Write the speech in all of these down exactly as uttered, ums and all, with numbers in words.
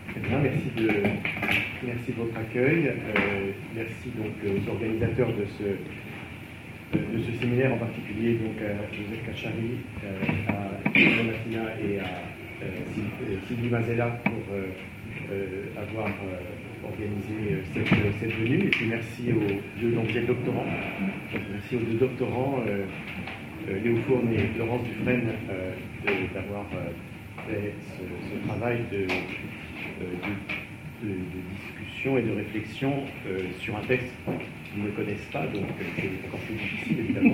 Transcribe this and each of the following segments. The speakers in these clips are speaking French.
Très bien, merci de, merci de votre accueil. Euh, merci donc aux organisateurs de ce, de ce séminaire, en particulier donc à Joseph Cachari, euh, à Jean Matina et à euh, Sylvie Mazella pour euh, euh, avoir euh, organisé cette, cette venue. Et puis merci aux deux, donc vous êtes doctorants. Merci aux deux doctorants, euh, euh, Léo Fourne et Laurence Dufresne, euh, d'avoir euh, fait ce, ce travail de, de, de, de discussion et de réflexion euh, sur un texte qu'ils ne connaissent pas, donc euh, c'est encore plus difficile évidemment.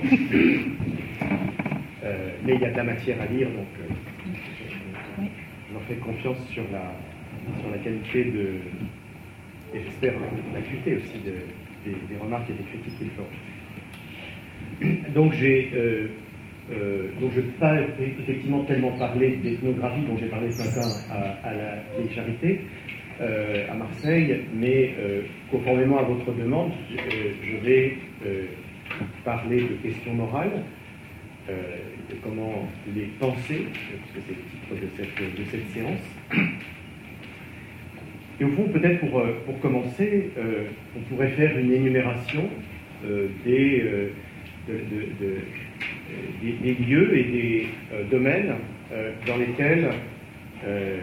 Euh, mais il y a de la matière à lire, donc euh, je leur fais confiance sur la, sur la qualité de, et j'espère l'acuité aussi de, des, des remarques et des critiques qu'ils font. Donc j'ai euh, euh, donc je ne vais pas effectivement tellement parler d'ethnographie dont j'ai parlé ce matin à, à la Vieille Charité euh, à Marseille, mais euh, conformément à votre demande, je, euh, je vais euh, parler de questions morales, euh, de comment les penser, parce que c'est le titre de cette, de cette séance. Et au fond, peut-être pour, pour commencer, euh, on pourrait faire une énumération euh, des, euh, de, de, de, des, des lieux et des euh, domaines euh, dans lesquels euh,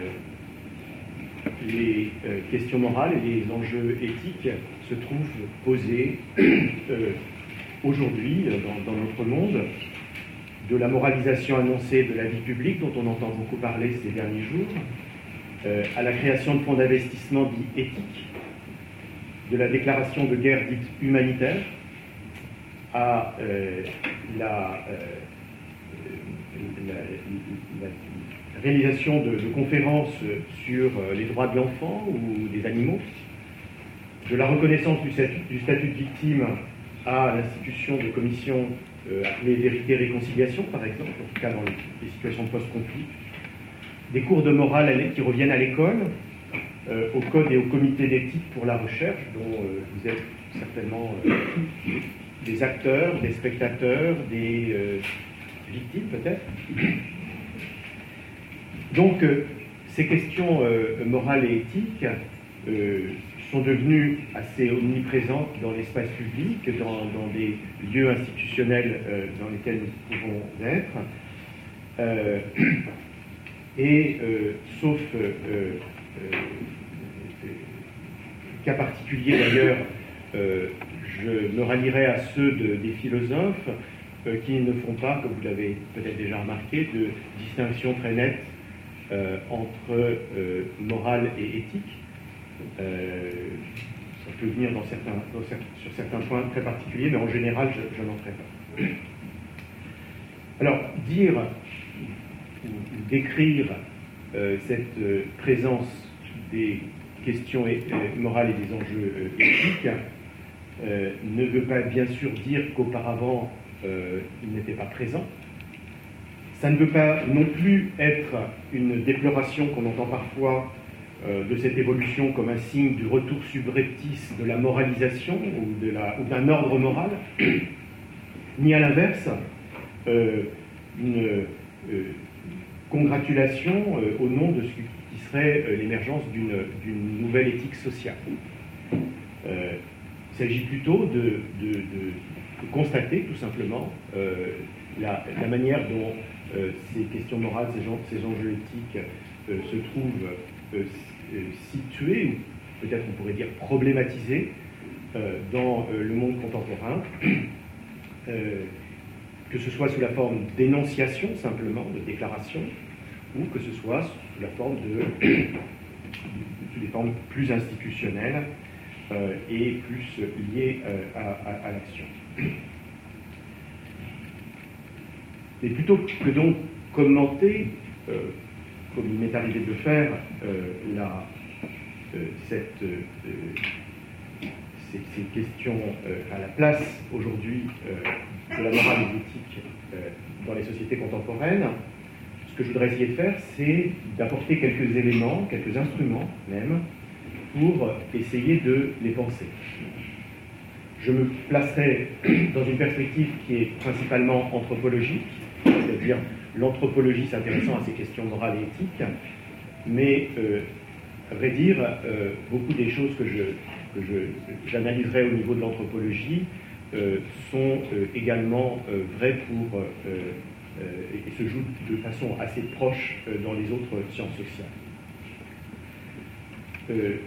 les euh, questions morales et les enjeux éthiques se trouvent posés euh, aujourd'hui dans, dans notre monde, de la moralisation annoncée de la vie publique dont on entend beaucoup parler ces derniers jours, Euh, à la création de fonds d'investissement dits éthiques, de la déclaration de guerre dite humanitaire, à euh, la, euh, la, la, la réalisation de, de conférences sur les droits de l'enfant ou des animaux, de la reconnaissance du statut, du statut de victime à l'institution de commissions euh, appelées vérité et réconciliation, par exemple, en tout cas dans les, les situations post-conflit, des cours de morale qui reviennent à l'école, euh, au code et au comité d'éthique pour la recherche, dont euh, vous êtes certainement euh, des acteurs, des spectateurs, des euh, victimes peut-être. Donc, euh, ces questions euh, morales et éthiques euh, sont devenues assez omniprésentes dans l'espace public, dans, dans des lieux institutionnels euh, dans lesquels nous pouvons être. Euh, Et, euh, sauf euh, euh, cas particulier d'ailleurs, euh, je me rallierai à ceux de, des philosophes euh, qui ne font pas, comme vous l'avez peut-être déjà remarqué, de distinction très nette euh, entre euh, morale et éthique. Euh, ça peut venir dans certains, dans certains, sur certains points très particuliers, mais en général, je, je n'en ferai pas. Alors, dire décrire euh, cette euh, présence des questions et, euh, morales et des enjeux euh, éthiques euh, ne veut pas bien sûr dire qu'auparavant euh, ils n'étaient pas présents. Ça ne veut pas non plus être une déploration qu'on entend parfois euh, de cette évolution comme un signe du retour subreptice de la moralisation ou, de la, ou d'un ordre moral, ni à l'inverse euh, une euh, congratulation euh, au nom de ce qui serait euh, l'émergence d'une, d'une nouvelle éthique sociale. Euh, il s'agit plutôt de, de, de, de constater tout simplement euh, la, la manière dont euh, ces questions morales, ces, gens, ces enjeux éthiques euh, se trouvent euh, euh, situés, ou peut-être on pourrait dire problématisés, euh, dans euh, le monde contemporain. Euh, que ce soit sous la forme d'énonciation simplement, de déclaration, ou que ce soit sous la forme de, sous des formes plus institutionnelles euh, et plus liées euh, à, à, à l'action. Mais plutôt que donc commenter, euh, comme il m'est arrivé de le faire, euh, la, euh, cette, euh, ces, ces questions euh, à la place aujourd'hui euh, de la morale et de l'éthique euh, dans les sociétés contemporaines, ce que je voudrais essayer de faire, c'est d'apporter quelques éléments, quelques instruments même, pour essayer de les penser. Je me placerai dans une perspective qui est principalement anthropologique, c'est-à-dire l'anthropologie s'intéressant à ces questions morales et éthiques, mais euh, à vrai dire, euh, beaucoup des choses que je, que je, j'analyserai au niveau de l'anthropologie euh, sont euh, également euh, vraies pour, euh, euh, et se jouent de façon assez proche euh, dans les autres sciences sociales. Euh,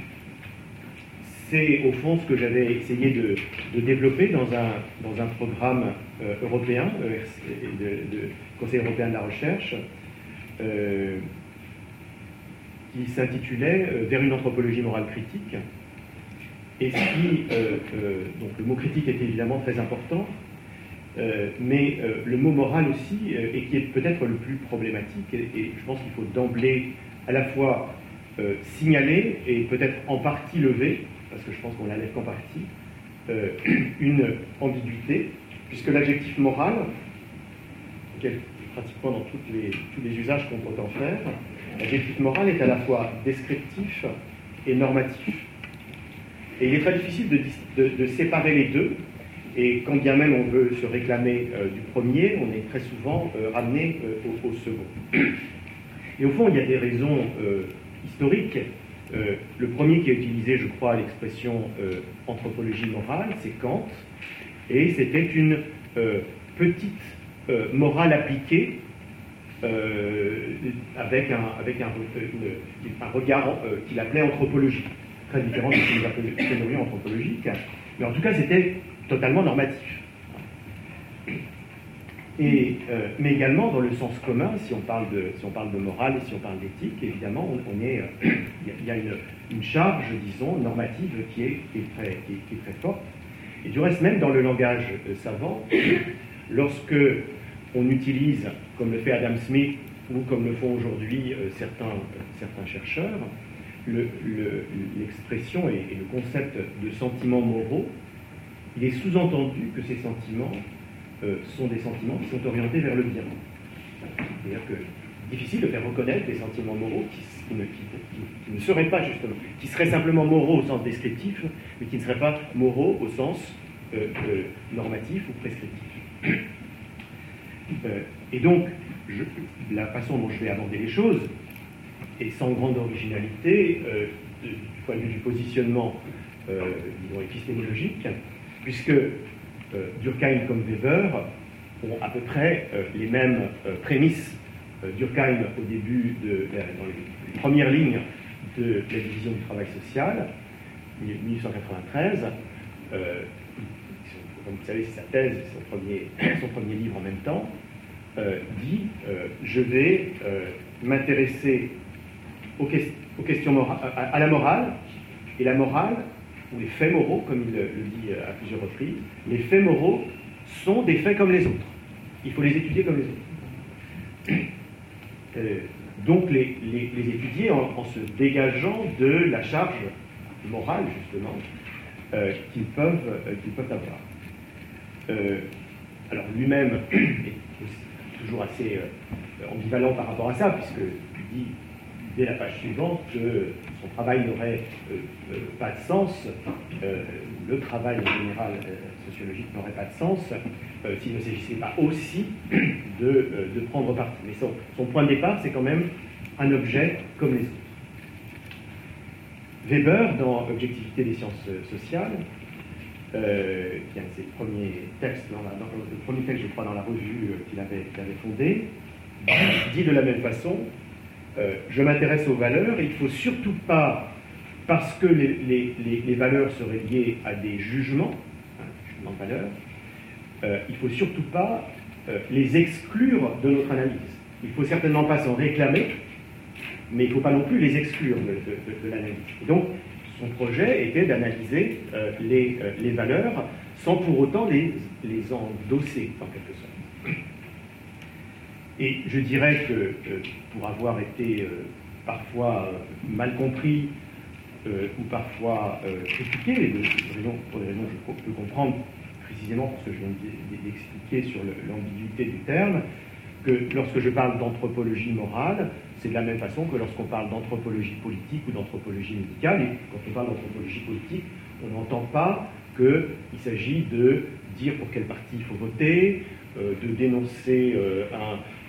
c'est au fond ce que j'avais essayé de, de développer dans un, dans un programme euh, européen, euh, de, de Conseil européen de la recherche, euh, qui s'intitulait euh, Vers une anthropologie morale critique, et qui, euh, euh, donc le mot critique était évidemment très important, euh, mais euh, le mot moral aussi, euh, et qui est peut-être le plus problématique, et, et je pense qu'il faut d'emblée à la fois euh, signaler et peut-être en partie lever, parce que je pense qu'on la lève qu'en partie, euh, une ambiguïté, puisque l'adjectif moral, qui est pratiquement dans toutes les, tous les usages qu'on peut en faire, l'adjectif moral est à la fois descriptif et normatif. Et il est très difficile de, de, de séparer les deux, et quand bien même on veut se réclamer euh, du premier, on est très souvent euh, ramené euh, au, au second. Et au fond, il y a des raisons euh, historiques. Euh, le premier qui a utilisé, je crois, l'expression euh, anthropologie morale, c'est Kant, et c'était une euh, petite euh, morale appliquée euh, avec, un, avec un, une, un regard euh, qu'il appelait anthropologique, très différent de ce que nous appellerions anthropologique, mais en tout cas c'était totalement normatif. Et, euh, mais également dans le sens commun, si on parle de, si on parle de morale et si on parle d'éthique, évidemment, on, on est, euh, il y a une, une charge, disons, normative qui est, qui, est très, qui, est, qui est très forte. Et du reste, même dans le langage euh, savant, lorsque on utilise, comme le fait Adam Smith, ou comme le font aujourd'hui euh, certains, euh, certains chercheurs, le, le, l'expression et, et le concept de sentiments moraux, il est sous-entendu que ces sentiments Euh, sont des sentiments qui sont orientés vers le bien. C'est-à-dire que c'est difficile de faire reconnaître des sentiments moraux qui, qui, ne, qui, qui, qui ne seraient pas justement, qui seraient simplement moraux au sens descriptif, mais qui ne seraient pas moraux au sens euh, euh, normatif ou prescriptif. Euh, et donc, je, la façon dont je vais aborder les choses est sans grande originalité euh, du point de vue du positionnement euh, disons, épistémologique, puisque Euh, Durkheim comme Weber ont à peu près euh, les mêmes euh, prémices. Euh, Durkheim, au début, de, de, dans les premières lignes de la division du travail social, dix-huit cent quatre-vingt-treize, euh, comme vous savez, c'est sa thèse, son premier, son premier livre en même temps, euh, dit euh, je vais euh, m'intéresser aux, que aux questions morales, à, à la morale, et la morale, ou les faits moraux, comme il le dit à plusieurs reprises, les faits moraux sont des faits comme les autres. Il faut les étudier comme les autres. Euh, donc les, les, les étudier en, en se dégageant de la charge morale, justement, euh, qu'ils peuvent, euh, qu'ils peuvent avoir. Euh, alors lui-même est toujours assez euh, ambivalent par rapport à ça, puisqu'il dit dès la page suivante que son travail n'aurait euh, euh, pas de sens, euh, le travail en général euh, sociologique n'aurait pas de sens euh, s'il ne s'agissait pas aussi de, euh, de prendre parti. Mais son, son point de départ, c'est quand même un objet comme les autres. Weber, dans Objectivité des sciences sociales, euh, qui est un de ses premiers textes, dans la, dans le premier texte, je crois, dans la revue qu'il avait, qu'il avait fondée, dit de la même façon: Euh, je m'intéresse aux valeurs, et il ne faut surtout pas, parce que les, les, les, les valeurs seraient liées à des jugements, hein, jugements de valeurs, euh, il ne faut surtout pas euh, les exclure de notre analyse. Il ne faut certainement pas s'en réclamer, mais il ne faut pas non plus les exclure de, de, de, de l'analyse. Et donc, son projet était d'analyser euh, les, euh, les valeurs sans pour autant les, les endosser, en quelque sorte. Et je dirais que, euh, pour avoir été euh, parfois euh, mal compris euh, ou parfois euh, critiqué, et de, de raison, pour des raisons que je peux comprendre précisément pour ce que je viens d'expliquer sur l'ambiguïté du terme, que lorsque je parle d'anthropologie morale, c'est de la même façon que lorsqu'on parle d'anthropologie politique ou d'anthropologie médicale. Et quand on parle d'anthropologie politique, on n'entend pas qu'il s'agit de dire pour quel parti il faut voter, euh, de dénoncer euh, un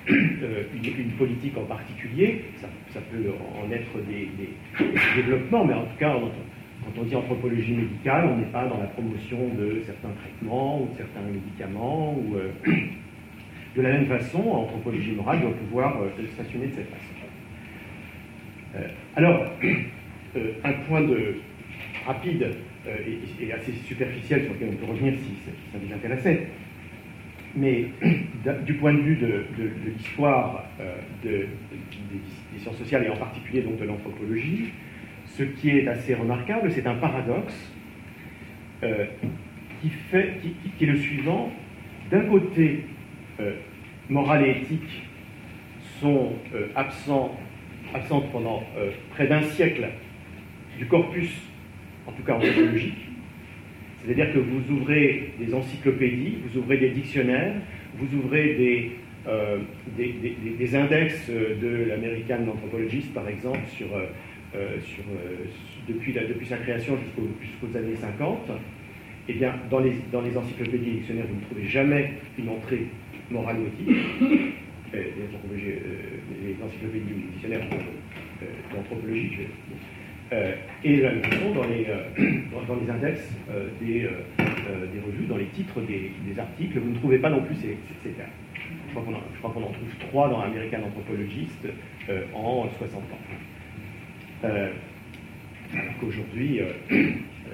euh, une, une politique en particulier, ça, ça peut en être des, des, des développements, mais en tout cas, on, quand on dit anthropologie médicale, on n'est pas dans la promotion de certains traitements ou de certains médicaments. Ou, euh, de la même façon, anthropologie morale doit pouvoir euh, stationner de cette façon. Euh, alors, euh, un point de rapide euh, et, et assez superficiel sur lequel on peut revenir si, si ça vous intéressait, mais du point de vue de, de, de l'histoire euh, de, de, des, des sciences sociales et en particulier donc de l'anthropologie, ce qui est assez remarquable, c'est un paradoxe euh, qui, fait, qui, qui, qui est le suivant. D'un côté, euh, morale et éthique sont euh, absents, absentes pendant euh, près d'un siècle du corpus, en tout cas anthropologique. C'est-à-dire que vous ouvrez des encyclopédies, vous ouvrez des dictionnaires, vous ouvrez des, euh, des, des, des index de l'American Anthropologist, par exemple, sur, euh, sur, euh, depuis, la, depuis sa création jusqu'au, jusqu'aux années cinquante. Eh bien, dans les, dans les encyclopédies et dictionnaires, vous ne trouvez jamais une entrée morale ou éthique. Les, euh, les encyclopédies ou les dictionnaires euh, d'anthropologie, Euh, et de la même façon, dans les, euh, dans, dans les index euh, des, euh, euh, des revues, dans les titres des, des articles, vous ne trouvez pas non plus ces, ces termes. Je crois qu'on en, je crois qu'on en trouve trois dans American Anthropologist euh, en soixante ans. Euh, alors qu'aujourd'hui, euh, euh,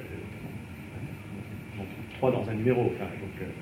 on en trouve trois dans un numéro. Enfin, donc, euh...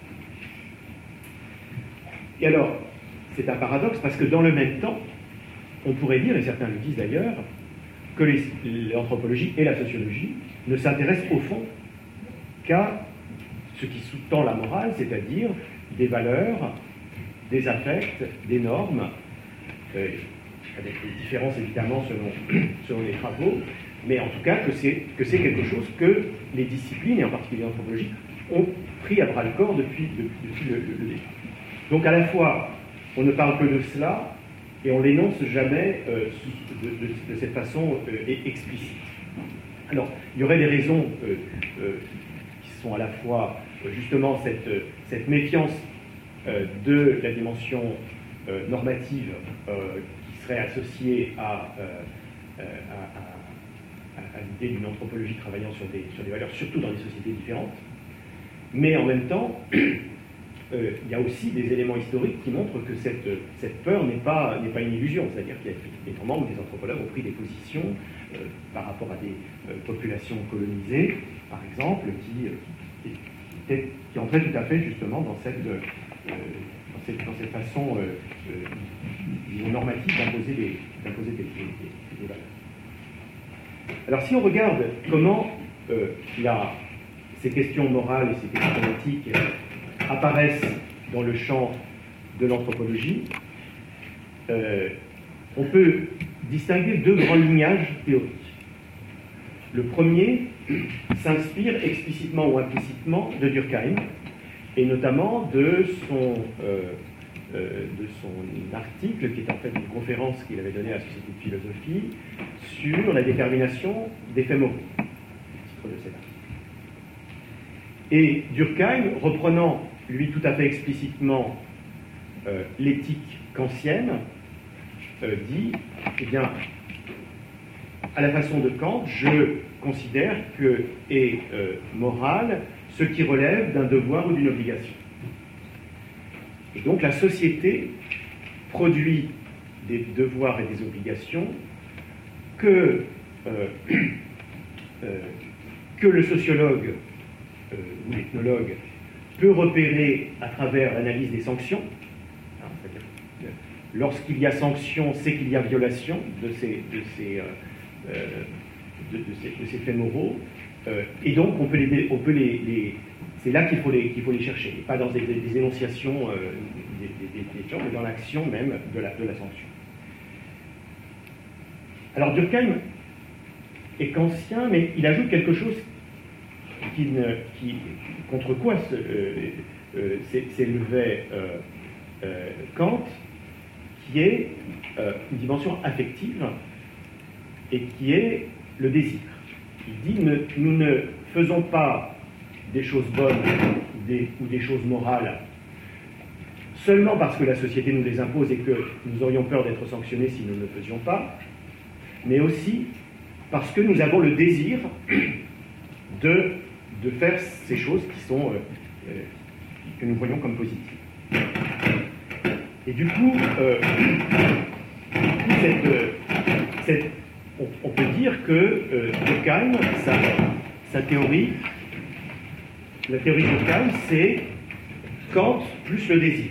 Et alors, c'est un paradoxe parce que dans le même temps, on pourrait dire, et certains le disent d'ailleurs, que l'anthropologie et la sociologie ne s'intéressent au fond qu'à ce qui sous-tend la morale, c'est-à-dire des valeurs, des affects, des normes, euh, avec des différences évidemment selon, selon les travaux, mais en tout cas que c'est que c'est quelque chose que les disciplines, et en particulier l'anthropologie, ont pris à bras-le-corps depuis, depuis, depuis le, le, le début. Donc à la fois, on ne parle que de cela, et on l'énonce jamais euh, de, de, de cette façon euh, explicite. Alors, il y aurait des raisons euh, euh, qui sont à la fois euh, justement cette, euh, cette méfiance euh, de la dimension euh, normative euh, qui serait associée à, euh, à, à, à, à l'idée d'une anthropologie travaillant sur des, sur des valeurs, surtout dans des sociétés différentes. Mais en même temps, Euh, il y a aussi des éléments historiques qui montrent que cette, cette peur n'est pas, n'est pas une illusion. C'est-à-dire qu'il y a des moments où des anthropologues ont pris des positions euh, par rapport à des euh, populations colonisées, par exemple, qui, euh, qui, qui, étaient, qui entraient tout à fait justement dans cette, euh, dans cette, dans cette façon euh, euh, normative d'imposer des, d'imposer des, des, des valeurs. Alors si on regarde comment euh, la, ces questions morales et ces questions éthiques apparaissent dans le champ de l'anthropologie, euh, on peut distinguer deux grands lignages théoriques. Le premier s'inspire explicitement ou implicitement de Durkheim, et notamment de son, euh, euh, de son article, qui est en fait une conférence qu'il avait donnée à la Société de philosophie, sur la détermination des faits moraux, le titre de cet article. Et Durkheim, reprenant lui tout à fait explicitement euh, l'éthique kantienne, euh, dit, eh bien, à la façon de Kant, je considère que est euh, moral ce qui relève d'un devoir ou d'une obligation. Et donc la société produit des devoirs et des obligations que, euh, euh, que le sociologue euh, ou l'ethnologue peut repérer à travers l'analyse des sanctions. Hein, c'est-à-dire que lorsqu'il y a sanction, c'est qu'il y a violation de ces, de ces, euh, euh, de, de ces, de ces faits moraux. Euh, et donc, on peut les, on peut les, les c'est là qu'il faut les, qu'il faut les chercher, et pas dans des, des, des énonciations euh, des, des, des gens, mais dans l'action même de la, de la sanction. Alors, Durkheim est kantien, mais il ajoute quelque chose qui ne, qui, contre quoi se, euh, euh, s'élevait euh, euh, Kant, qui est euh, une dimension affective et qui est le désir. Il dit ne, nous ne faisons pas des choses bonnes des, ou des choses morales seulement parce que la société nous les impose et que nous aurions peur d'être sanctionnés si nous ne le faisions pas, mais aussi parce que nous avons le désir de, de faire ces choses qui sont, euh, euh, que nous voyons comme positives. Et du coup, euh, cette, euh, cette, on, on peut dire que euh, Durkheim, sa, sa théorie, la théorie de Durkheim, c'est Kant plus le désir.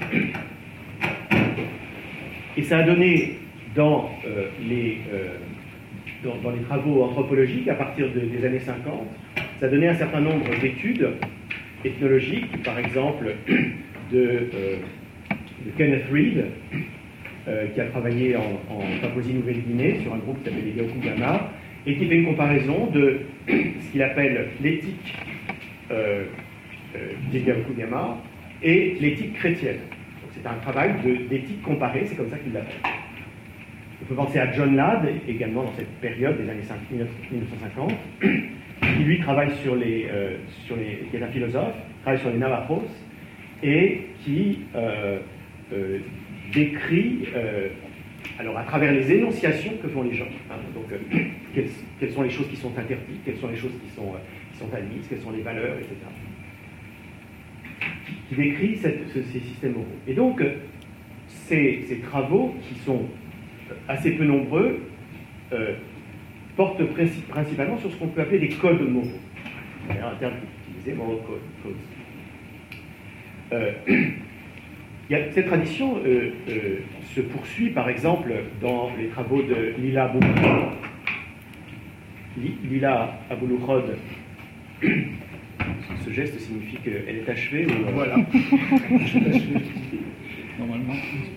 Et ça a donné dans, euh, les, euh, dans, dans les travaux anthropologiques, à partir de, des années cinquante, ça a donné un certain nombre d'études ethnologiques, par exemple de, euh, de Kenneth Reed, euh, qui a travaillé en, en Papouasie-Nouvelle-Guinée sur un groupe qui s'appelle les Gaokugama, et qui fait une comparaison de ce qu'il appelle l'éthique euh, euh, des Gaokugama et l'éthique chrétienne. C'est un travail d'éthique comparée, c'est comme ça qu'il l'appelle. On peut penser à John Ladd, également dans cette période des années mille neuf cent cinquante, qui lui travaille sur les, euh, sur les, qui est un philosophe, travaille sur les Navajos, et qui euh, euh, décrit, euh, alors à travers les énonciations que font les gens, hein, donc euh, quelles, quelles sont les choses qui sont interdites, quelles sont les choses qui sont, euh, qui sont admises, quelles sont les valeurs, et cetera, qui décrit cette, ce, ces systèmes moraux. Et donc, ces, ces travaux, qui sont assez peu nombreux, euh, portent principalement sur ce qu'on peut appeler des codes moraux. C'est un terme utilisé, moral codes. Euh, il y a, cette tradition euh, euh, se poursuit, par exemple, dans les travaux de Lila Abou-Lukhod. Lila Abou-Lukhod, ce geste signifie qu'elle est achevée ou... Voilà. Normalement.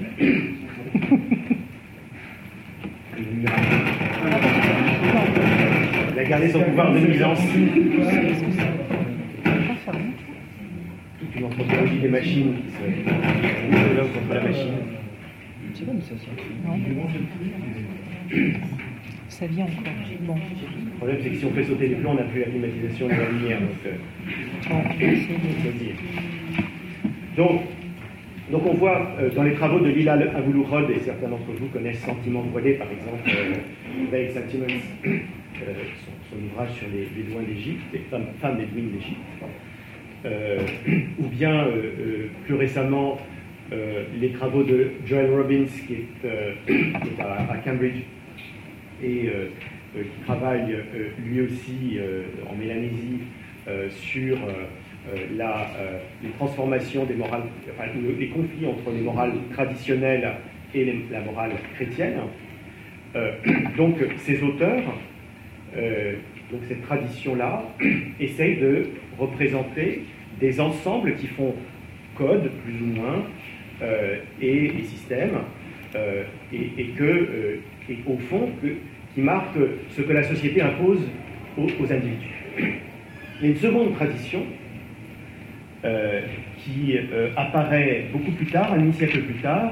Elle a gardé son pouvoir de nuisance. Toute une anthropologie des machines qui se l'homme contre la machine. C'est bon, ça, ça. Ça vient encore. Bon. Le problème, c'est que si on fait sauter les plombs, on n'a plus la climatisation de la lumière. Donc, euh, bon, donc, donc, on voit euh, dans les travaux de Lila Abou-Lukhod, et certains d'entre vous connaissent Sentiments voilés, par exemple, euh, Veiled Sentiments, euh, son, son ouvrage sur les bédouins d'Égypte, les femmes, femmes bédouines d'Égypte, euh, ou bien euh, euh, plus récemment euh, les travaux de Joel Robbins, qui est, euh, qui est à, à Cambridge, et euh, euh, qui travaille euh, lui aussi euh, en Mélanésie euh, sur euh, la, euh, les transformations des morales, enfin, les conflits entre les morales traditionnelles et les, la morale chrétienne. Euh, donc ces auteurs, euh, donc cette tradition-là, essayent de représenter des ensembles qui font code, plus ou moins, euh, et des systèmes, euh, et, et que, euh, et au fond, que, qui marquent ce que la société impose aux, aux individus. Il y a une seconde tradition euh, qui euh, apparaît beaucoup plus tard, un demi-siècle plus tard,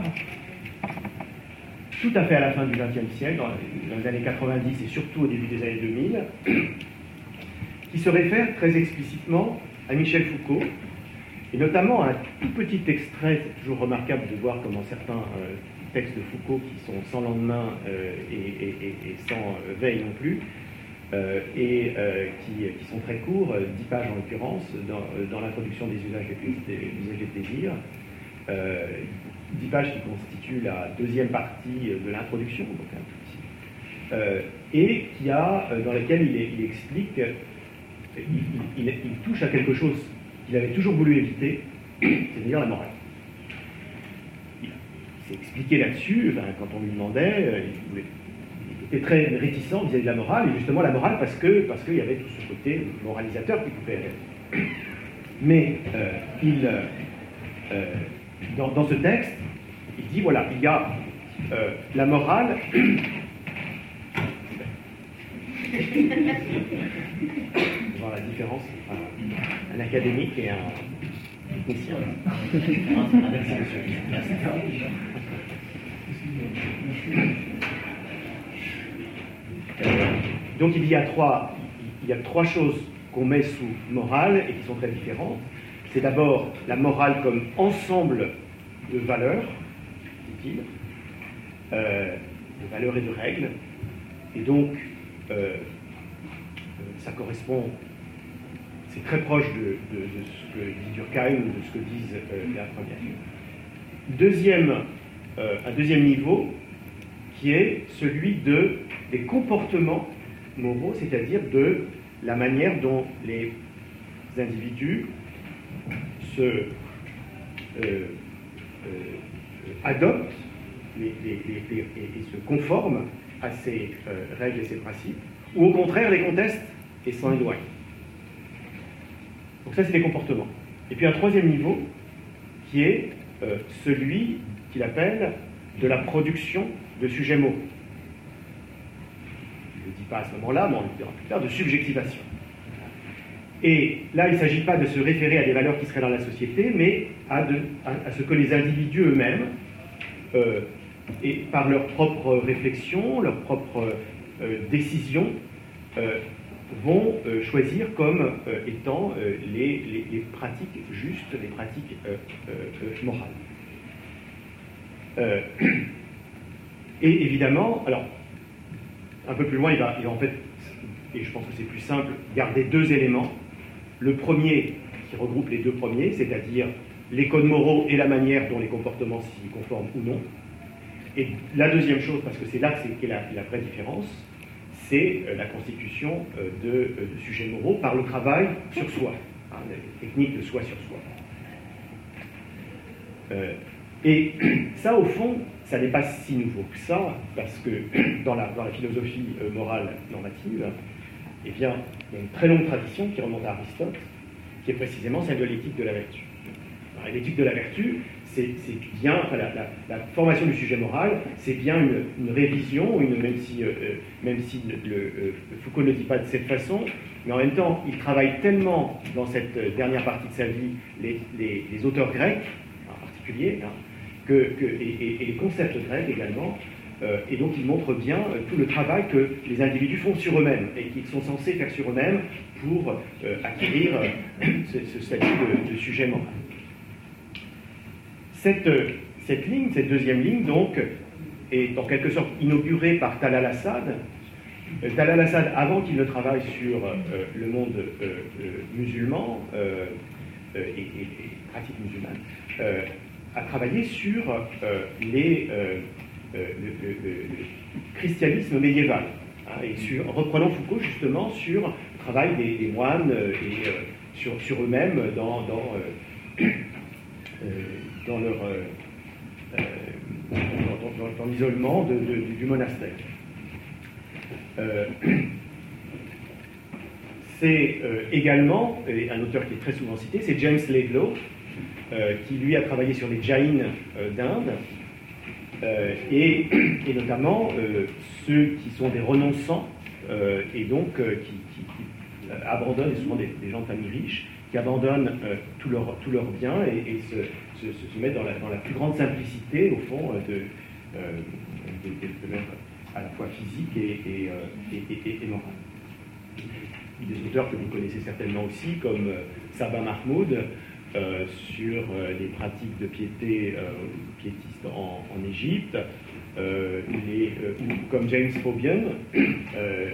tout à fait à la fin du vingtième siècle, dans, dans les années quatre-vingt-dix et surtout au début des années deux mille, qui se réfère très explicitement à Michel Foucault, et notamment un tout petit extrait. C'est toujours remarquable de voir comment certains euh, textes de Foucault qui sont sans lendemain euh, et, et, et, et sans euh, veille non plus, euh, et euh, qui, qui sont très courts, dix pages en l'occurrence, dans, dans l'introduction des usages des, des, des usages des plaisirs, euh, dix pages qui constituent la deuxième partie de l'introduction, donc un tout petit, euh, et qui a, dans laquelle il, il explique, il, il, il touche à quelque chose qu'il avait toujours voulu éviter, c'est-à-dire la morale. Il s'est expliqué là-dessus, enfin, quand on lui demandait, il, voulait, il était très réticent vis-à-vis de la morale, et justement la morale parce que parce qu'il y avait tout ce côté moralisateur qui pouvait être. Mais euh, il, euh, dans, dans ce texte, il dit, voilà, il y a euh, la morale... voir la différence entre un, un académique et un technicien. Donc il y a trois, il y a trois choses qu'on met sous morale et qui sont très différentes. C'est d'abord la morale comme ensemble de valeurs, dit-il, euh, de valeurs et de règles, et donc euh, ça correspond, c'est très proche de, de, de ce que dit Durkheim ou de ce que disent euh, la première. Deuxième, euh, un deuxième niveau qui est celui de, des comportements moraux, c'est-à-dire de la manière dont les individus se euh, euh, adoptent les, les, les, les, et, et se conforment à ces euh, règles et ces principes, ou au contraire les contestent et s'en éloignent. Donc ça, c'est les comportements. Et puis un troisième niveau qui est euh, celui qu'il appelle de la production de sujets moraux. Je ne le dis pas à ce moment-là, mais on le dira plus tard, de subjectivation. Et là, il ne s'agit pas de se référer à des valeurs qui seraient dans la société, mais à, de, à, à ce que les individus eux-mêmes, euh, et par leurs propres réflexions, leurs propres euh, décisions, euh, vont euh, choisir comme euh, étant euh, les, les, les pratiques justes, les pratiques euh, euh, morales. Euh, et évidemment, alors, un peu plus loin, il va, il va en fait, et je pense que c'est plus simple, garder deux éléments. Le premier, qui regroupe les deux premiers, c'est-à-dire les codes moraux et la manière dont les comportements s'y conforment ou non. Et la deuxième chose, parce que c'est là qu'est la, la vraie différence, c'est la constitution de, de sujets moraux par le travail sur soi, hein, la technique de soi sur soi. Euh, et ça, au fond, ça n'est pas si nouveau que ça, parce que dans la, dans la philosophie morale normative, eh bien, il y a une très longue tradition qui remonte à Aristote, qui est précisément celle de l'éthique de la vertu. L'éthique de la vertu, c'est bien, enfin, la, la, la formation du sujet moral, c'est bien une, une révision, une, même si, euh, même si le, le, euh, Foucault ne le dit pas de cette façon, mais en même temps, il travaille tellement dans cette dernière partie de sa vie les, les, les auteurs grecs, en particulier, hein, que, que, et, et, et les concepts grecs également, euh, et donc il montre bien euh, tout le travail que les individus font sur eux-mêmes, et qu'ils sont censés faire sur eux-mêmes pour euh, acquérir euh, ce, ce statut de, de sujet moral. Cette, cette ligne, cette deuxième ligne, donc, est en quelque sorte inaugurée par Talal Assad. Euh, Talal Assad, avant qu'il ne travaille sur euh, le monde euh, euh, musulman euh, euh, et, et les pratiques musulmanes, euh, a travaillé sur euh, les, euh, euh, le, le, le christianisme médiéval, hein, et sur, en reprenant Foucault justement sur le travail des, des moines euh, et euh, sur, sur eux-mêmes dans... dans euh, euh, dans leur euh, euh, dans, dans, dans l'isolement de, de, du monastère. Euh, c'est euh, également, et un auteur qui est très souvent cité, c'est James Laidlaw, euh, qui lui a travaillé sur les Jaïns euh, d'Inde, euh, et, et notamment euh, ceux qui sont des renonçants, euh, et donc euh, qui, qui, qui euh, abandonnent, et souvent des, des gens de famille riches, qui abandonnent euh, tous leurs tout leur biens et, et se, se, se mettent dans la, dans la plus grande simplicité, au fond, de, euh, de, de, de leur, à la fois physique et, et, et, et, et morale. Il y a des auteurs que vous connaissez certainement aussi, comme euh, Sabah Mahmoud, euh, sur euh, les pratiques de piété euh, piétistes en, en Égypte, euh, les, euh, ou comme James Fabian, euh,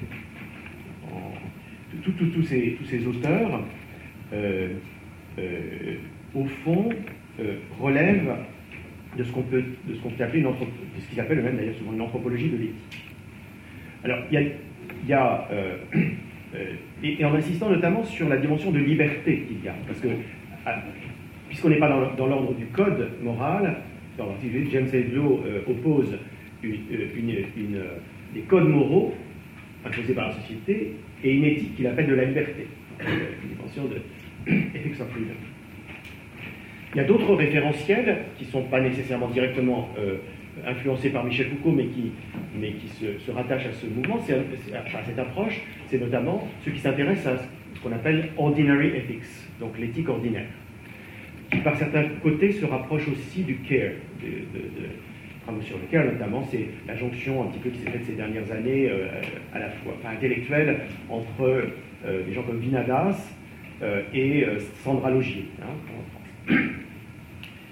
tous ces, tous ces auteurs, Euh, euh, au fond, euh, relève de ce qu'on peut, de ce qu'on peut appeler une anthropo- de ce qu'ils appellent même d'ailleurs souvent une anthropologie de l'éthique. Alors, il y a, il y a euh, euh, et, et en insistant notamment sur la dimension de liberté qu'il y a, parce que à, puisqu'on n'est pas dans, dans l'ordre du code moral, dans l'article James Laidlaw euh, oppose une, une, une, des codes moraux imposés par la société et une éthique qu'il appelle de la liberté. Une dimension de ethics of freedom. Il y a d'autres référentiels qui ne sont pas nécessairement directement euh, influencés par Michel Foucault, mais qui, mais qui se, se rattachent à ce mouvement, c'est, à cette approche, c'est notamment ceux qui s'intéressent à ce qu'on appelle ordinary ethics, donc l'éthique ordinaire, qui par certains côtés se rapproche aussi du care, de, de, de travaux sur le care notamment, c'est la jonction un petit peu qui s'est faite ces dernières années, euh, à la fois enfin, intellectuelle, entre euh, des gens comme Vinadas euh, et euh, Sandra Logier, hein, en France.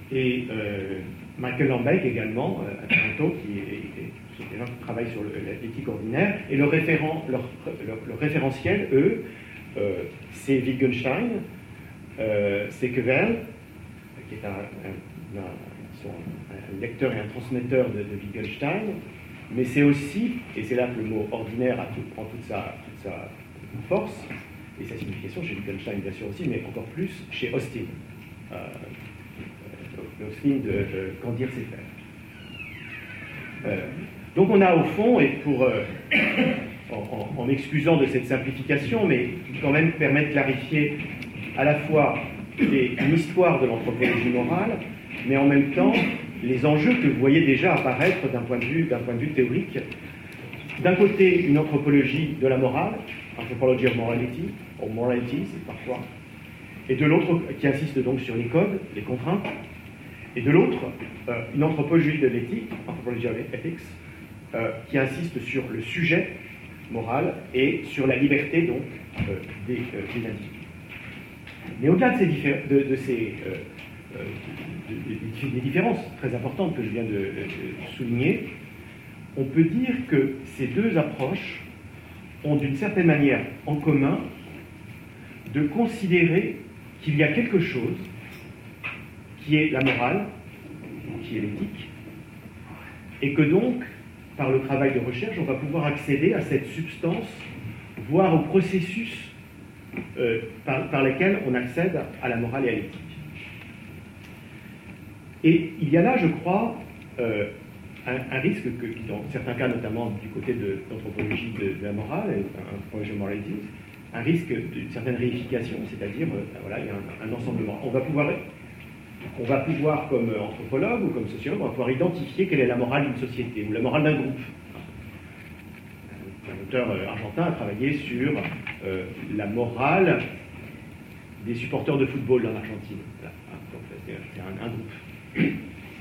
et euh, Michael Lambeck également, euh, à Toronto, qui est, est, sont des gens qui travaillent sur l'éthique ordinaire, et leur, référent, leur, leur, leur référentiel, eux, euh, c'est Wittgenstein, euh, c'est Quevel, qui est un, un, un, un, un lecteur et un transmetteur de, de Wittgenstein, mais c'est aussi, et c'est là que le mot ordinaire a tout, prend toute sa, toute sa force, et sa signification chez Wittgenstein bien sûr aussi, mais encore plus chez Austin. Euh, Austin de, de Qu'en dire c'est faire. Euh, donc on a au fond, et pour, euh, en, en, en m'excusant de cette simplification, mais quand même permettre de clarifier à la fois les, une histoire de l'anthropologie morale, mais en même temps les enjeux que vous voyez déjà apparaître d'un point de vue, d'un point de vue théorique. D'un côté, une anthropologie de la morale, anthropology of morality, or morality, c'est parfois, et de l'autre, qui insiste donc sur les codes, les contraintes, et de l'autre, euh, une anthropologie de l'éthique, anthropology of ethics, euh, qui insiste sur le sujet moral et sur la liberté donc euh, des, euh, des individus. Mais au-delà de ces, diffé- de, de ces euh, euh, de, de, des différences très importantes que je viens de, de souligner, on peut dire que ces deux approches ont d'une certaine manière en commun de considérer qu'il y a quelque chose qui est la morale, qui est l'éthique, et que donc, par le travail de recherche, on va pouvoir accéder à cette substance, voire au processus euh, par, par lequel on accède à la morale et à l'éthique. Et il y a là, je crois, euh, un, un risque que, dans certains cas, notamment du côté de l'anthropologie de, de la morale, anthropologie morality, un risque d'une certaine réification, c'est-à-dire, euh, voilà, il y a un, un ensemblement. On va pouvoir On va pouvoir, comme anthropologue ou comme sociologue, on va pouvoir identifier quelle est la morale d'une société ou la morale d'un groupe. Un auteur argentin a travaillé sur euh, la morale des supporters de football en Argentine. Voilà. Donc, c'est un, un groupe.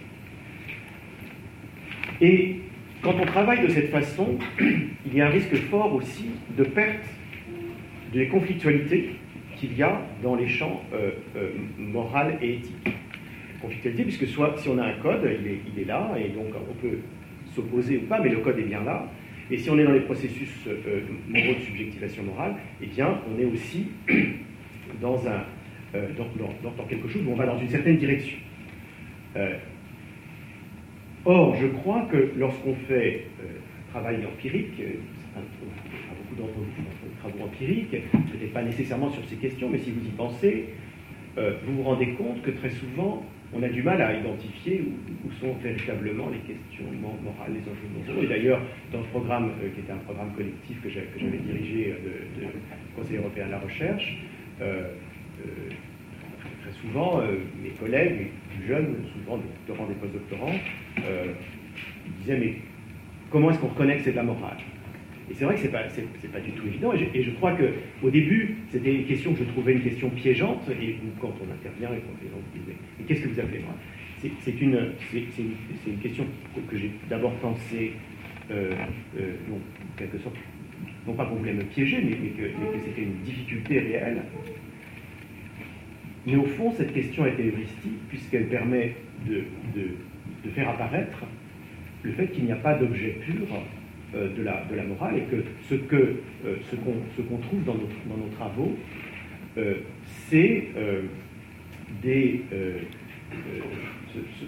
Et quand on travaille de cette façon, il y a un risque fort aussi de perte des conflictualités qu'il y a dans les champs euh, euh, moral et éthique. Conflictualité, puisque soit si on a un code, il est, il est là, et donc on peut s'opposer ou pas, mais le code est bien là. Et si on est dans les processus euh, moraux de subjectivation morale, eh bien, on est aussi dans, un, euh, dans, dans, dans quelque chose où on va dans une certaine direction. Euh, or, je crois que lorsqu'on fait euh, un travail empirique, euh, beaucoup d'entre vous font des travaux empiriques, peut-être pas nécessairement sur ces questions, mais si vous y pensez, euh, vous vous rendez compte que très souvent, on a du mal à identifier où, où sont véritablement les questions morales, les enjeux moraux. Et d'ailleurs, dans le programme, euh, qui était un programme collectif que j'avais, que j'avais dirigé euh, de, de Conseil européen de la recherche, euh, euh, très souvent, euh, mes collègues, les plus jeunes, souvent des doctorants, des post-doctorants, euh, disaient, mais comment est-ce qu'on reconnaît que c'est de la morale ? Et c'est vrai que ce n'est pas, c'est, c'est pas du tout évident, et je, et je crois qu'au début, c'était une question que je trouvais une question piégeante, et quand on intervient et quand les gens disent, mais qu'est-ce que vous appelez moi ? c'est, c'est, une, c'est, c'est, une, c'est une question que j'ai d'abord pensée, euh, euh, non, en quelque sorte, non pas qu'on voulait me piéger, mais, mais, que, mais que c'était une difficulté réelle. Mais au fond, cette question est heuristique, puisqu'elle permet de, de, de faire apparaître le fait qu'il n'y a pas d'objet pur euh, de, la, de la morale, et que ce, que, euh, ce, qu'on, ce qu'on trouve dans nos, dans nos travaux, euh, c'est euh, des... Euh, euh, ce, ce,